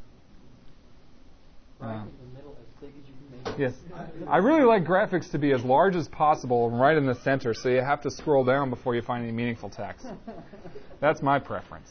Right in the middle, as big as you can make it. Yes. I really like graphics to be as large as possible and right in the center, so you have to scroll down before you find any meaningful text. That's my preference.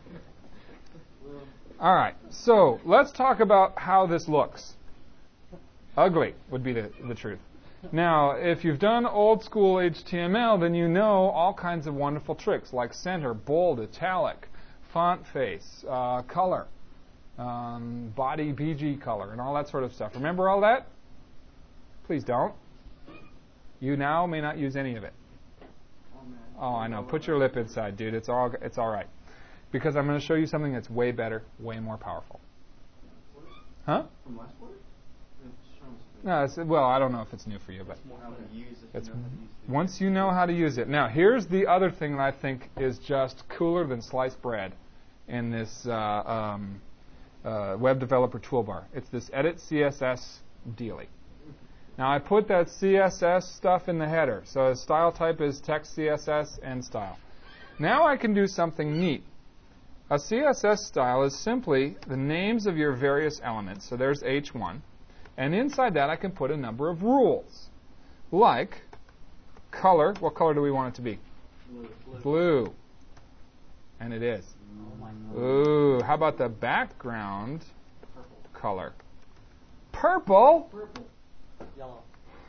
All right, so let's talk about how this looks. Ugly would be the truth. Now, if you've done old school HTML, then you know all kinds of wonderful tricks like center, bold, italic, font face, color, body BG color, and all that sort of stuff. Remember all that? Please don't. You now may not use any of it. Oh, I know. Put your lip inside, dude. It's all right. Because I'm going to show you something that's way better, way more powerful. Huh? From last quarter? No, well, I don't know if it's new for you, but once you know how to use it. Now, here's the other thing that I think is just cooler than sliced bread in this web developer toolbar. It's this edit CSS dealie. Now, I put that CSS stuff in the header. So the style type is text CSS and style. Now I can do something neat. A CSS style is simply the names of your various elements. So there's H1. And inside that, I can put a number of rules. Like color. What color do we want it to be? Blue. And it is. Ooh, how about the background color? Purple. Yellow.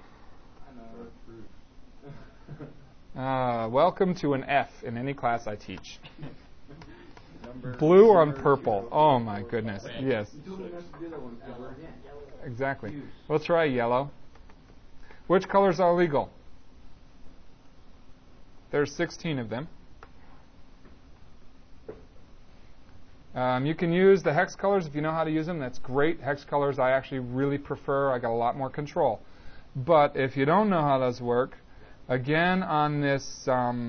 Welcome to an F in any class I teach. Blue on purple. Oh my goodness. Yes. Exactly. Let's try yellow. Which colors are legal? There's 16 of them. You can use the hex colors if you know how to use them. That's great. Hex colors I actually really prefer. I got a lot more control. But if you don't know how those work, again on this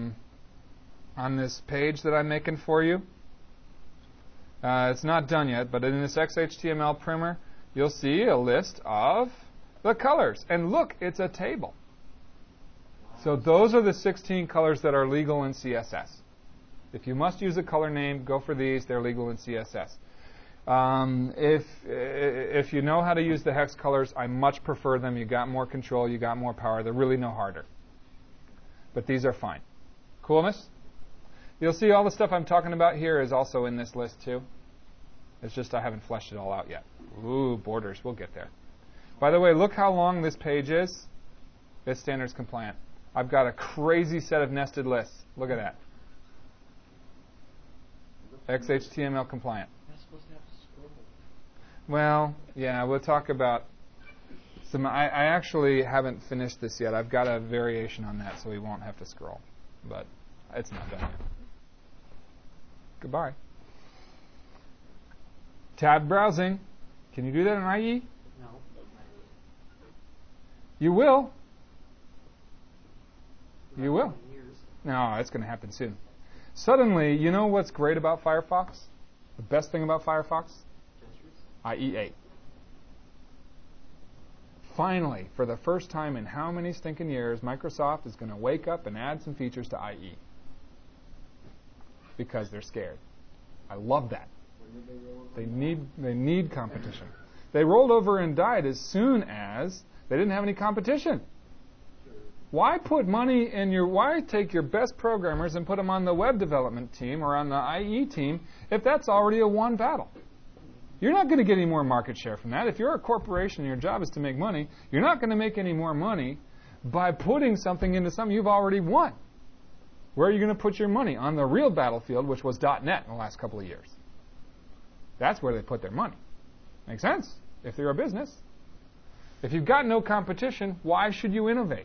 page that I'm making for you, it's not done yet, but in this XHTML primer, you'll see a list of the colors. And look, it's a table. So those are the 16 colors that are legal in CSS. If you must use a color name, go for these. They're legal in CSS. If you know how to use the hex colors, I much prefer them. You got more control. You got more power. They're really no harder. But these are fine. Coolness? You'll see all the stuff I'm talking about here is also in this list too. It's just I haven't fleshed it all out yet. Ooh, borders. We'll get there. By the way, look how long this page is. It's standards compliant. I've got a crazy set of nested lists. Look at that. XHTML compliant. You're supposed to have to scroll. Well, yeah, we'll talk about some. I actually haven't finished this yet. I've got a variation on that, so we won't have to scroll. But it's not done yet. Goodbye. Tab browsing. Can you do that in IE? No. You will. You will. Years. No, it's going to happen soon. Suddenly, you know what's great about Firefox? The best thing about Firefox? Gestures. IE8. Finally, for the first time in how many stinking years, Microsoft is going to wake up and add some features to IE. Because they're scared. I love that. They need competition. They rolled over and died as soon as they didn't have any competition. Why put money in why take your best programmers and put them on the web development team or on the IE team if that's already a won battle? You're not going to get any more market share from that. If you're a corporation and your job is to make money, you're not going to make any more money by putting something into something you've already won. Where are you going to put your money? On the real battlefield, which was .NET in the last couple of years. That's where they put their money. Makes sense if they're a business. If you've got no competition, why should you innovate?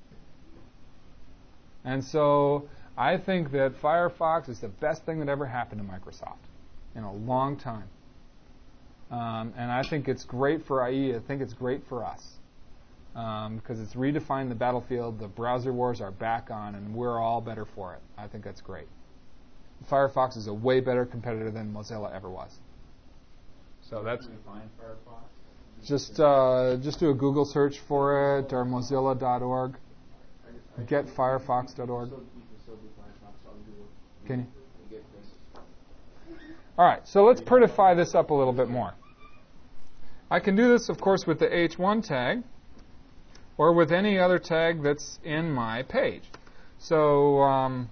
And so I think that Firefox is the best thing that ever happened to Microsoft in a long time. And I think it's great for IE. I think it's great for us. Because it's redefined the battlefield. The browser wars are back on, and we're all better for it. I think that's great. Firefox is a way better competitor than Mozilla ever was. So that's Find Firefox. just do a Google search for it or Mozilla.org. Getfirefox.org. Can you? All right, so let's prettify this up a little bit more. I can do this, of course, with the H1 tag or with any other tag that's in my page. So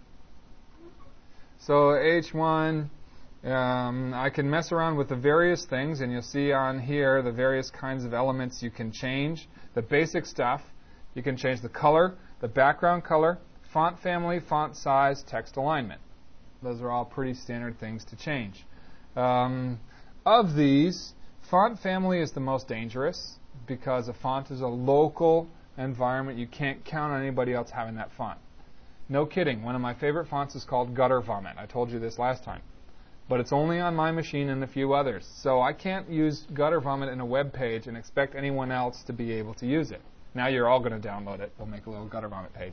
H1, I can mess around with the various things, and you'll see on here the various kinds of elements you can change. The basic stuff, you can change the color, the background color, font family, font size, text alignment. Those are all pretty standard things to change. Of these, font family is the most dangerous because a font is a local environment. You can't count on anybody else having that font. No kidding. One of my favorite fonts is called Gutter Vomit. I told you this last time. But it's only on my machine and a few others. So I can't use Gutter Vomit in a web page and expect anyone else to be able to use it. Now you're all going to download it. We'll make a little Gutter Vomit page.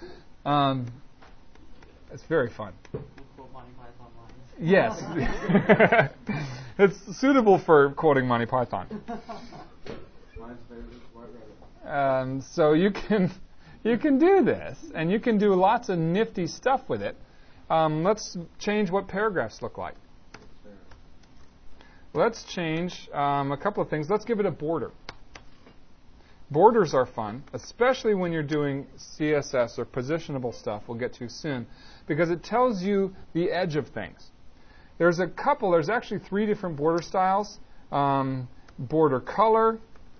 It's very fun. Yes. It's suitable for quoting Monty Python. So you can do this, and you can do lots of nifty stuff with it. Let's change what paragraphs look like. Let's change a couple of things. Let's give it a border. Borders are fun, especially when you're doing CSS or positionable stuff we'll get to soon, because it tells you the edge of things. There's actually 3 different border styles. Border color,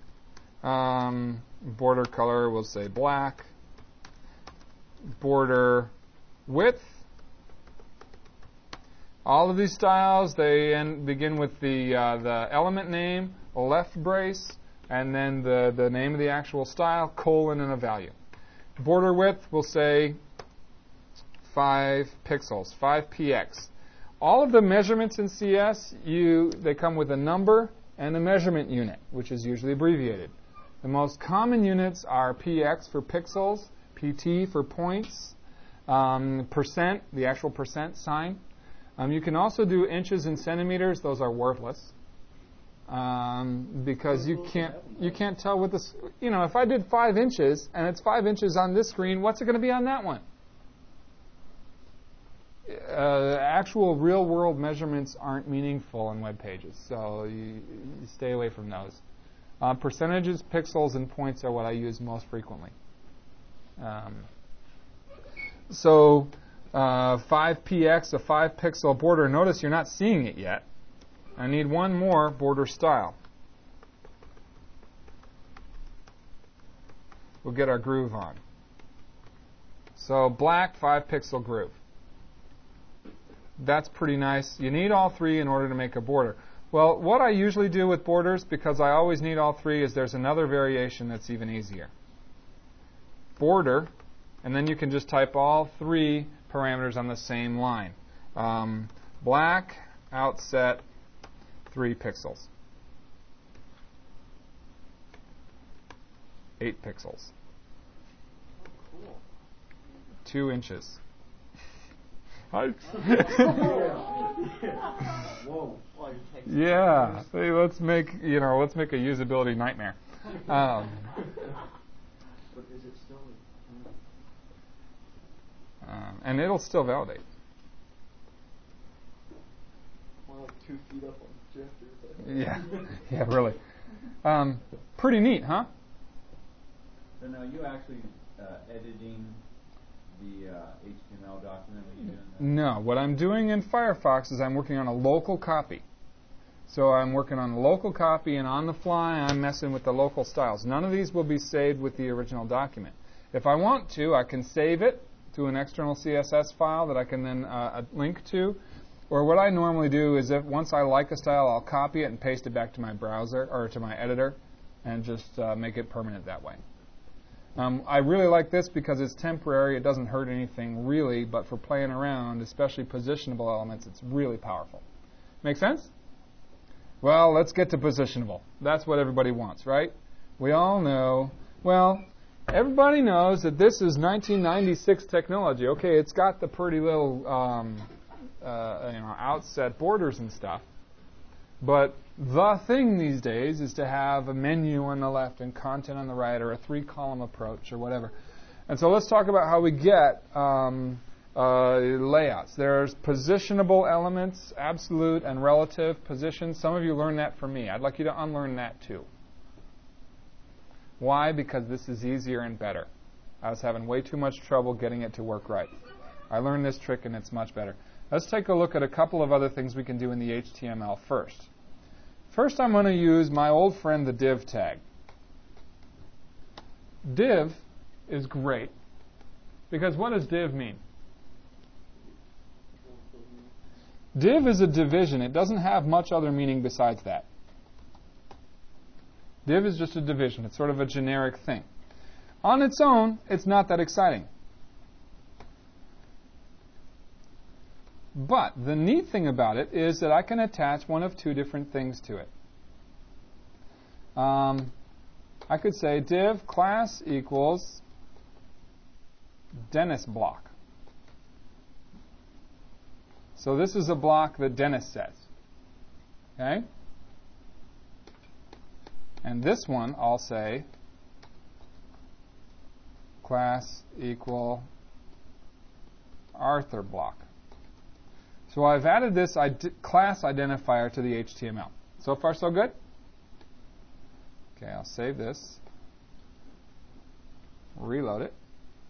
we'll say black. Border width. All of these styles, they begin with the element name, a left brace, and then the name of the actual style, colon, and a value. Border width, we'll say 5 pixels, 5 px. All of the measurements in CS, they come with a number and a measurement unit, which is usually abbreviated. The most common units are px for pixels, pt for points, percent, the actual percent sign. You can also do inches and centimeters. Those are worthless. Because you can't tell what this, if I did 5 inches and it's 5 inches on this screen, what's it going to be on that one? Actual real world measurements aren't meaningful in web pages, so you stay away from those. Percentages, pixels, and points are what I use most frequently. 5px, a 5 pixel border. Notice you're not seeing it yet. I need one more border style. we'll get our groove on. So black 5-pixel groove. That's pretty nice. You need all three in order to make a border. Well, what I usually do with borders, because I always need all three, is there's another variation that's even easier. Border, and then you can just type all three parameters on the same line. Black, outset, 3 pixels. 8 pixels. Oh, cool. 2 inches. Whoa. Yeah. See, let's make a usability nightmare. But is it still? And it'll still validate. More like 2 feet up on Jeffrey. Yeah, really. Pretty neat, huh? So now you actually editing the HTML document when you're doing that? No. What I'm doing in Firefox is I'm working on a local copy. So I'm working on a local copy, and on the fly, I'm messing with the local styles. None of these will be saved with the original document. If I want to, I can save it to an external CSS file that I can then link to. Or what I normally do is once I like a style, I'll copy it and paste it back to my browser or to my editor and just make it permanent that way. I really like this because it's temporary. It doesn't hurt anything really, but for playing around, especially positionable elements, it's really powerful. Make sense? Well, let's get to positionable. That's what everybody wants, right? We all know, well, everybody knows that this is 1996 technology. Okay, it's got the pretty little outset borders and stuff. But the thing these days is to have a menu on the left and content on the right, or a 3-column approach, or whatever. And so let's talk about how we get layouts. There's positionable elements, absolute and relative position. Some of you learned that from me. I'd like you to unlearn that too. Why? Because this is easier and better. I was having way too much trouble getting it to work right. I learned this trick, and it's much better. Let's take a look at a couple of other things we can do in the HTML first. First, I'm going to use my old friend, the div tag. Div is great, because what does div mean? Div is a division. It doesn't have much other meaning besides that. Div is just a division. It's sort of a generic thing. On its own, it's not that exciting. But the neat thing about it is that I can attach one of 2 different things to it. I could say div class equals Dennis block. So this is a block that Dennis says. Okay? And this one, I'll say class equal Arthur block. So I've added this class identifier to the HTML. So far, so good? Okay, I'll save this. Reload it.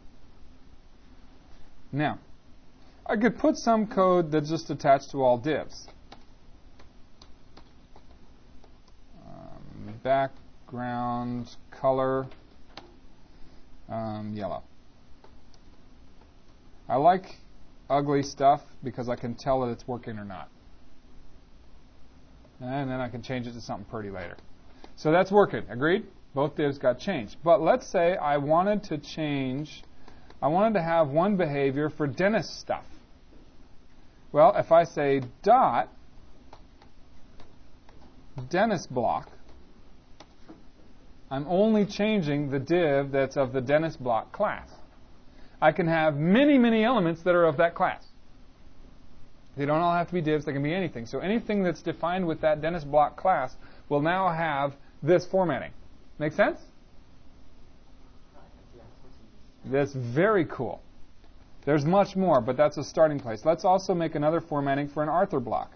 Now, I could put some code that's just attached to all divs. Background color yellow. I like ugly stuff because I can tell that it's working or not. And then I can change it to something pretty later. So that's working. Agreed? Both divs got changed. But let's say I wanted to have one behavior for Dennis stuff. Well, if I say dot Dennis block, I'm only changing the div that's of the Dennis block class. I can have many, many elements that are of that class. They don't all have to be divs. They can be anything. So anything that's defined with that Dennis block class will now have this formatting. Make sense? That's very cool. There's much more, but that's a starting place. Let's also make another formatting for an Arthur block.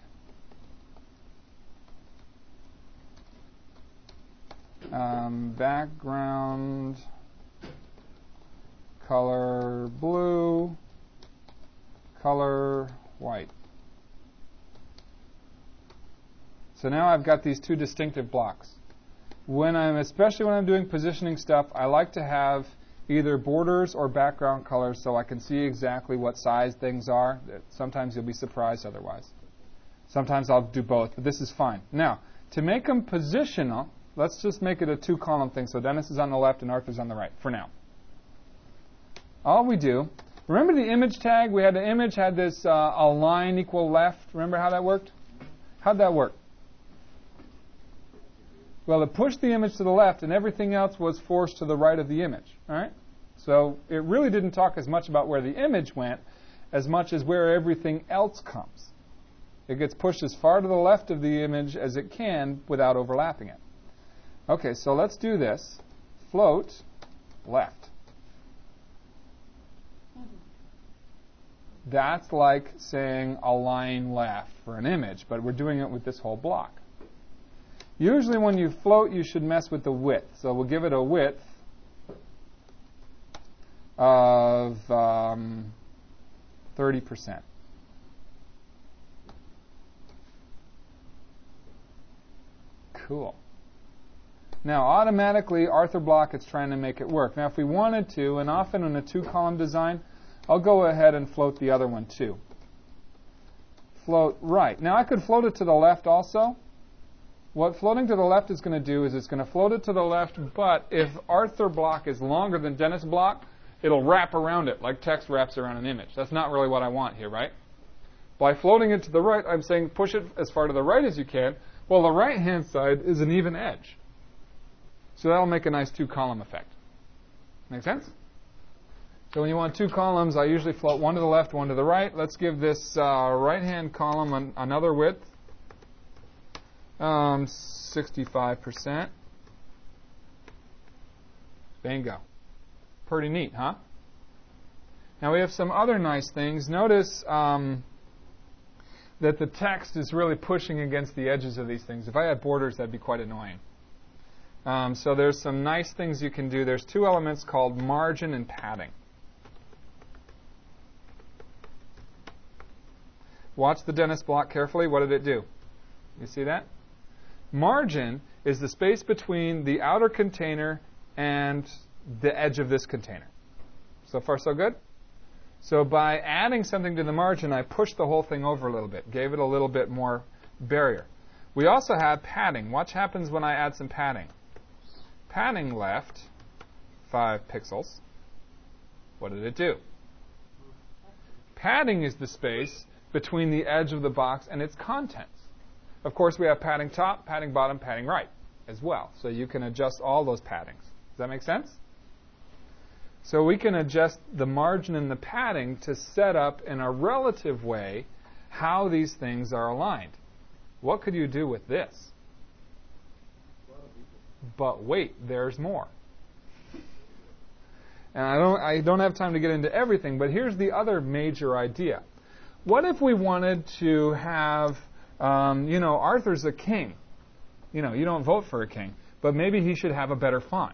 Background color blue, color white. So now I've got these 2 distinctive blocks. especially when I'm doing positioning stuff, I like to have either borders or background colors so I can see exactly what size things are. Sometimes you'll be surprised otherwise. Sometimes I'll do both, but this is fine. Now, to make them positional, let's just make it a 2-column thing. So Dennis is on the left and Arthur's on the right for now. All we do, remember the image tag? We had the image had this align equal left. Remember how that worked? How'd that work? Well, it pushed the image to the left, and everything else was forced to the right of the image. All right? So it really didn't talk as much about where the image went as much as where everything else comes. It gets pushed as far to the left of the image as it can without overlapping it. Okay, so let's do this. Float left. That's like saying align left for an image, but we're doing it with this whole block. Usually when you float, you should mess with the width. So we'll give it a width of 30%. Cool. Now, automatically, Arthur Block is trying to make it work. Now, if we wanted to, and often in a 2-column design, I'll go ahead and float the other one too. Float right. Now, I could float it to the left also. What floating to the left is going to do is it's going to float it to the left, but if Arthur Block is longer than Dennis Block, it'll wrap around it like text wraps around an image. That's not really what I want here, right? By floating it to the right, I'm saying push it as far to the right as you can. Well, the right-hand side is an even edge. So that'll make a nice 2-column effect. Make sense? So when you want 2 columns, I usually float one to the left, one to the right. Let's give this right-hand column another width. 65%. Bingo. Pretty neat, huh? Now we have some other nice things. Notice that the text is really pushing against the edges of these things. If I had borders, that'd be quite annoying. So there's some nice things you can do. There's 2 elements called margin and padding. Watch the Dennis Block carefully. What did it do? You see that? Margin is the space between the outer container and the edge of this container. So far, so good? So by adding something to the margin, I pushed the whole thing over a little bit, gave it a little bit more barrier. We also have padding. Watch what happens when I add some padding. Padding left 5 pixels. What did it do? Padding is the space between the edge of the box and its contents. Of course, we have padding top, padding bottom, padding right as well. So you can adjust all those paddings. Does that make sense? So we can adjust the margin and the padding to set up in a relative way how these things are aligned. What could you do with this? But wait, there's more. And I don't have time to get into everything, but here's the other major idea. What if we wanted to have, Arthur's a king. You don't vote for a king, but maybe he should have a better font.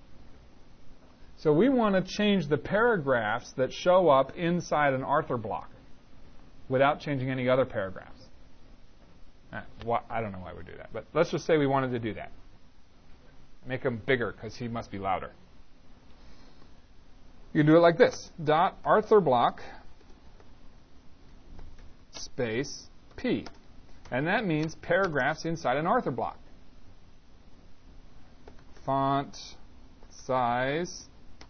So we want to change the paragraphs that show up inside an Arthur block without changing any other paragraphs. I don't know why we do that, but let's just say we wanted to do that. Make him bigger because he must be louder. You can do it like this. Dot Arthur block space P. And that means paragraphs inside an Arthur block. Font size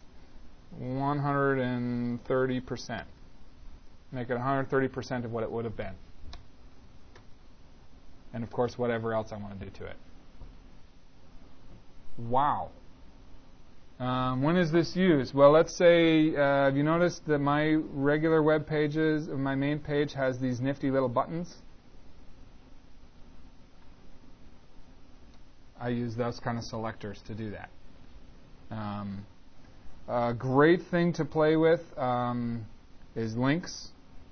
130%. Make it 130% of what it would have been. And of course, whatever else I want to do to it. Wow. When is this used? Well, let's say, have you noticed that my regular web pages, my main page has these nifty little buttons? I use those kind of selectors to do that. A great thing to play with is links.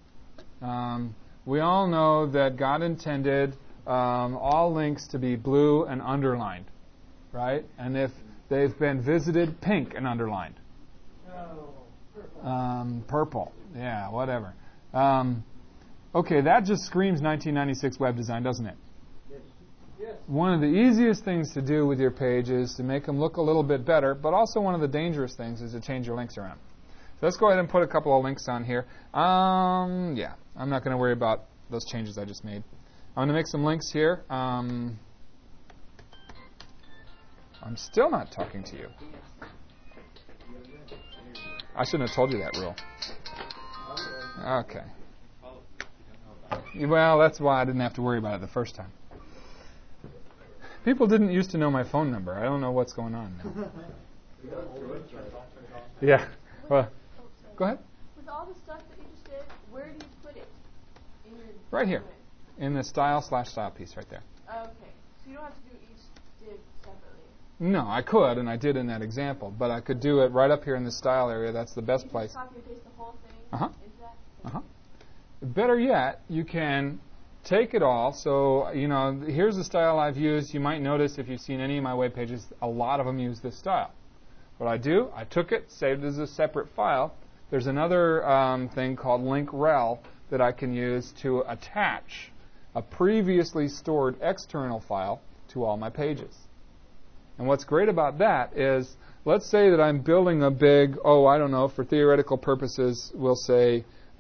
We all know that God intended all links to be blue and underlined, right? And if they've been visited, pink and underlined. No, purple. Purple. Yeah, whatever. Okay, that just screams 1996 web design, doesn't it? Yes. one of the easiest things to do with your page is to make them look a little bit better, but also one of the dangerous things is to change your links around. So let's go ahead and put a couple of links on here. Yeah, I'm not going to worry about those changes I just made. I'm going to make some links here. I'm still not talking to you. I shouldn't have told you that rule. Okay. Well, that's why I didn't have to worry about it the first time. People didn't used to know my phone number. I don't know what's going on now. Yeah. Well, go ahead. With all the stuff that you just did, where do you put it in your Right here. document? In the style/style piece right there. Okay. So you don't have to do each div separately. No, I could, and I did in that example, but I could do it right up here in the style area. That's the best You place. just copy and paste the whole thing Uh-huh. into that? Uh-huh. Better yet, you can take it all. So, here's the style I've used. You might notice if you've seen any of my web pages, a lot of them use this style. What I do, I took it, saved it as a separate file. There's another thing called link rel that I can use to attach a previously stored external file to all my pages. And what's great about that is, let's say that I'm building a big, for theoretical purposes, we'll say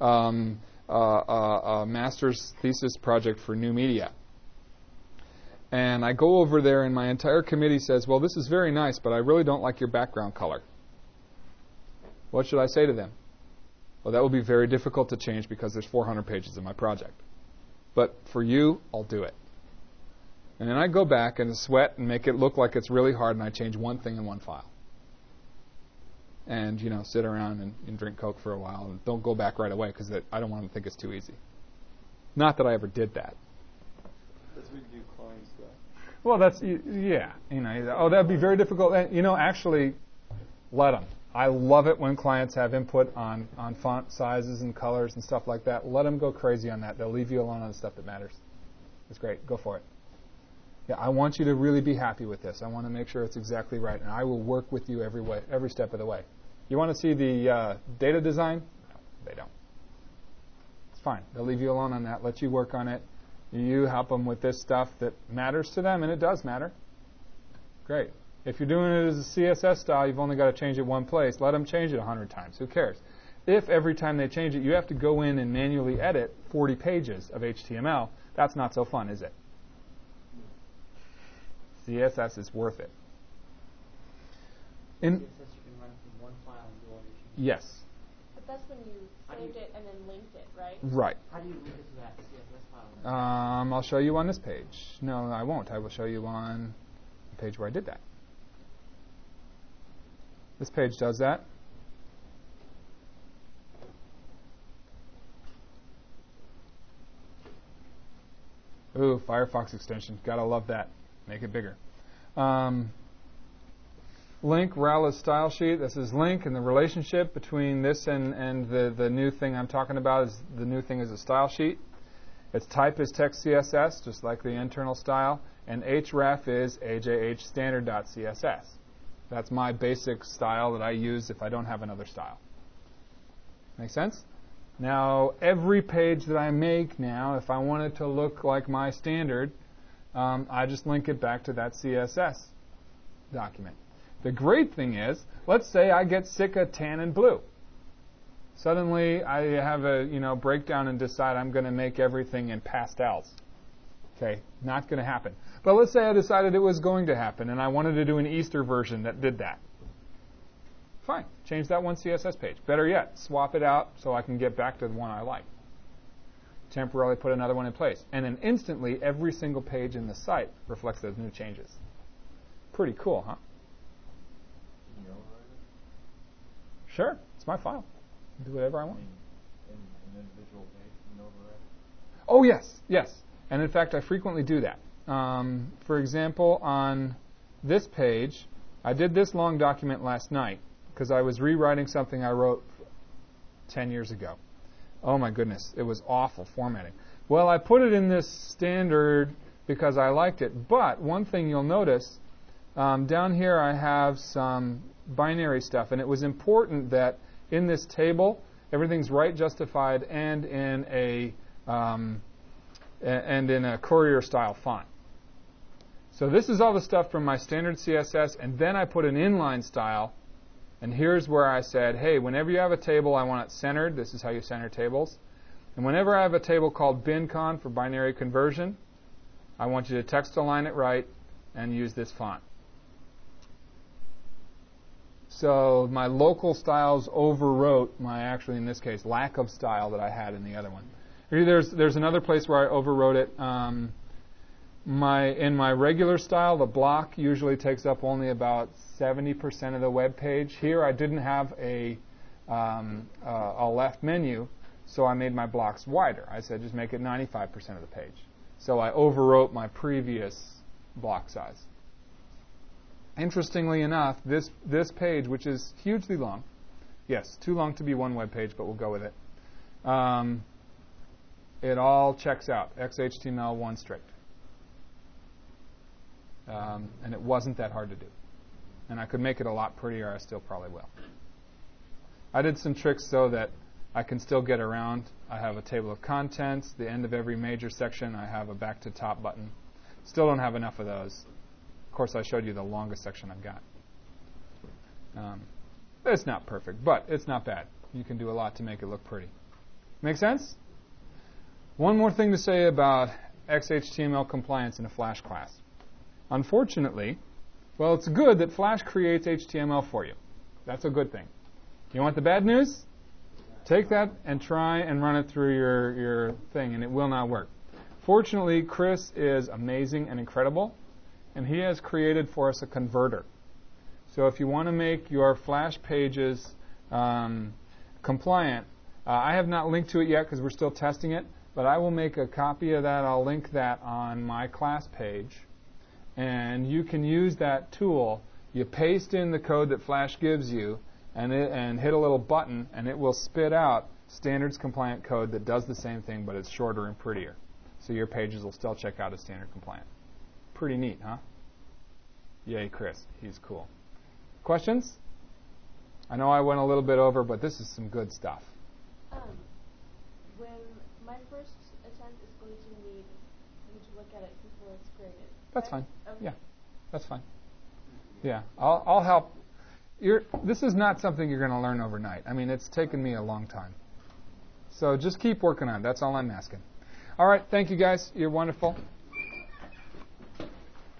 a master's thesis project for new media. And I go over there and my entire committee says, well, this is very nice, but I really don't like your background color. What should I say to them? Well, that will be very difficult to change because there's 400 pages in my project. But for you, I'll do it. And then I go back and sweat and make it look like it's really hard, and I change one thing in one file. And, sit around and drink Coke for a while, and don't go back right away because I don't want them to think it's too easy. Not that I ever did that. That's what you do client stuff. Well, that's, that'd be very difficult. Actually, let them. I love it when clients have input on font sizes and colors and stuff like that. Let them go crazy on that. They'll leave you alone on the stuff that matters. It's great. Go for it. Yeah, I want you to really be happy with this. I want to make sure it's exactly right, and I will work with you every step of the way. You want to see the data design? No, they don't. It's fine. They'll leave you alone on that, let you work on it. You help them with this stuff that matters to them, and it does matter. Great. If you're doing it as a CSS style, you've only got to change it one place. Let them change it 100 times. Who cares? If every time they change it, you have to go in and manually edit 40 pages of HTML, that's not so fun, is it? CSS is worth it. CSS you can run from one file and do all your changes. Yes. But that's when you saved it and then linked it, right? Right. How do you link it to that CSS file? I'll show you on this page. No, I won't. I will show you on the page where I did that. This page does that. Ooh, Firefox extension. Gotta love that. Make it bigger. Link rel is style sheet. This is link, and the relationship between this and the new thing I'm talking about is the new thing is a style sheet. Its type is text CSS, just like the internal style, and href is AJH standard.css. That's my basic style that I use if I don't have another style. Make sense? Now, every page that I make now, if I want it to look like my standard, I just link it back to that CSS document. The great thing is, let's say I get sick of tan and blue. Suddenly, I have a breakdown and decide I'm going to make everything in pastels. Okay, not going to happen. But let's say I decided it was going to happen, and I wanted to do an Easter version that did that. Fine, change that one CSS page. Better yet, swap it out so I can get back to the one I like. Temporarily put another one in place. And then instantly, every single page in the site reflects those new changes. Pretty cool, huh? Can you override it? Sure, it's my file. Do whatever I want. In an individual page, can you override it? Oh, yes. And in fact, I frequently do that. For example, on this page, I did this long document last night because I was rewriting something I wrote 10 years ago. Oh my goodness, it was awful formatting. Well, I put it in this standard because I liked it. But one thing you'll notice, down here I have some binary stuff, and it was important that in this table, everything's right justified and in a Courier style font. So this is all the stuff from my standard CSS, and then I put an inline style. And here's where I said, hey, whenever you have a table, I want it centered. This is how you center tables. And whenever I have a table called BinCon for binary conversion, I want you to text align it right and use this font. So my local styles overwrote my, actually in this case, lack of style that I had in the other one. There's another place where I overwrote it. In my regular style, the block usually takes up only about 70% of the web page. Here I didn't have a left menu, so I made my blocks wider. I said just make it 95% of the page. So I overwrote my previous block size. Interestingly enough, this page, which is hugely long, yes, too long to be one web page, but we'll go with it. It all checks out, XHTML 1 strict. And it wasn't that hard to do. And I could make it a lot prettier. I still probably will. I did some tricks so that I can still get around. I have a table of contents. The end of every major section, I have a back to top button. Still don't have enough of those. Of course, I showed you the longest section I've got. It's not perfect, but it's not bad. You can do a lot to make it look pretty. Make sense? One more thing to say about XHTML compliance in a Flash class. Unfortunately, well, it's good that Flash creates HTML for you. That's a good thing. You want the bad news? Take that and try and run it through your thing, and it will not work. Fortunately, Chris is amazing and incredible, and he has created for us a converter. So if you want to make your Flash pages compliant, I have not linked to it yet because we're still testing it, but I will make a copy of that. I'll link that on my class page. And you can use that tool. You paste in the code that Flash gives you and hit a little button, and it will spit out standards compliant code that does the same thing, but it's shorter and prettier. So your pages will still check out as standard compliant. Pretty neat, huh? Yay, Chris. He's cool. Questions? I know I went a little bit over, but this is some good stuff. When my first attempt is going to need you to look at it before it's graded. That's right? fine. Okay. Yeah, that's fine. Yeah, I'll help. This is not something you're going to learn overnight. I mean, it's taken me a long time. So just keep working on it. That's all I'm asking. All right, thank you, guys. You're wonderful.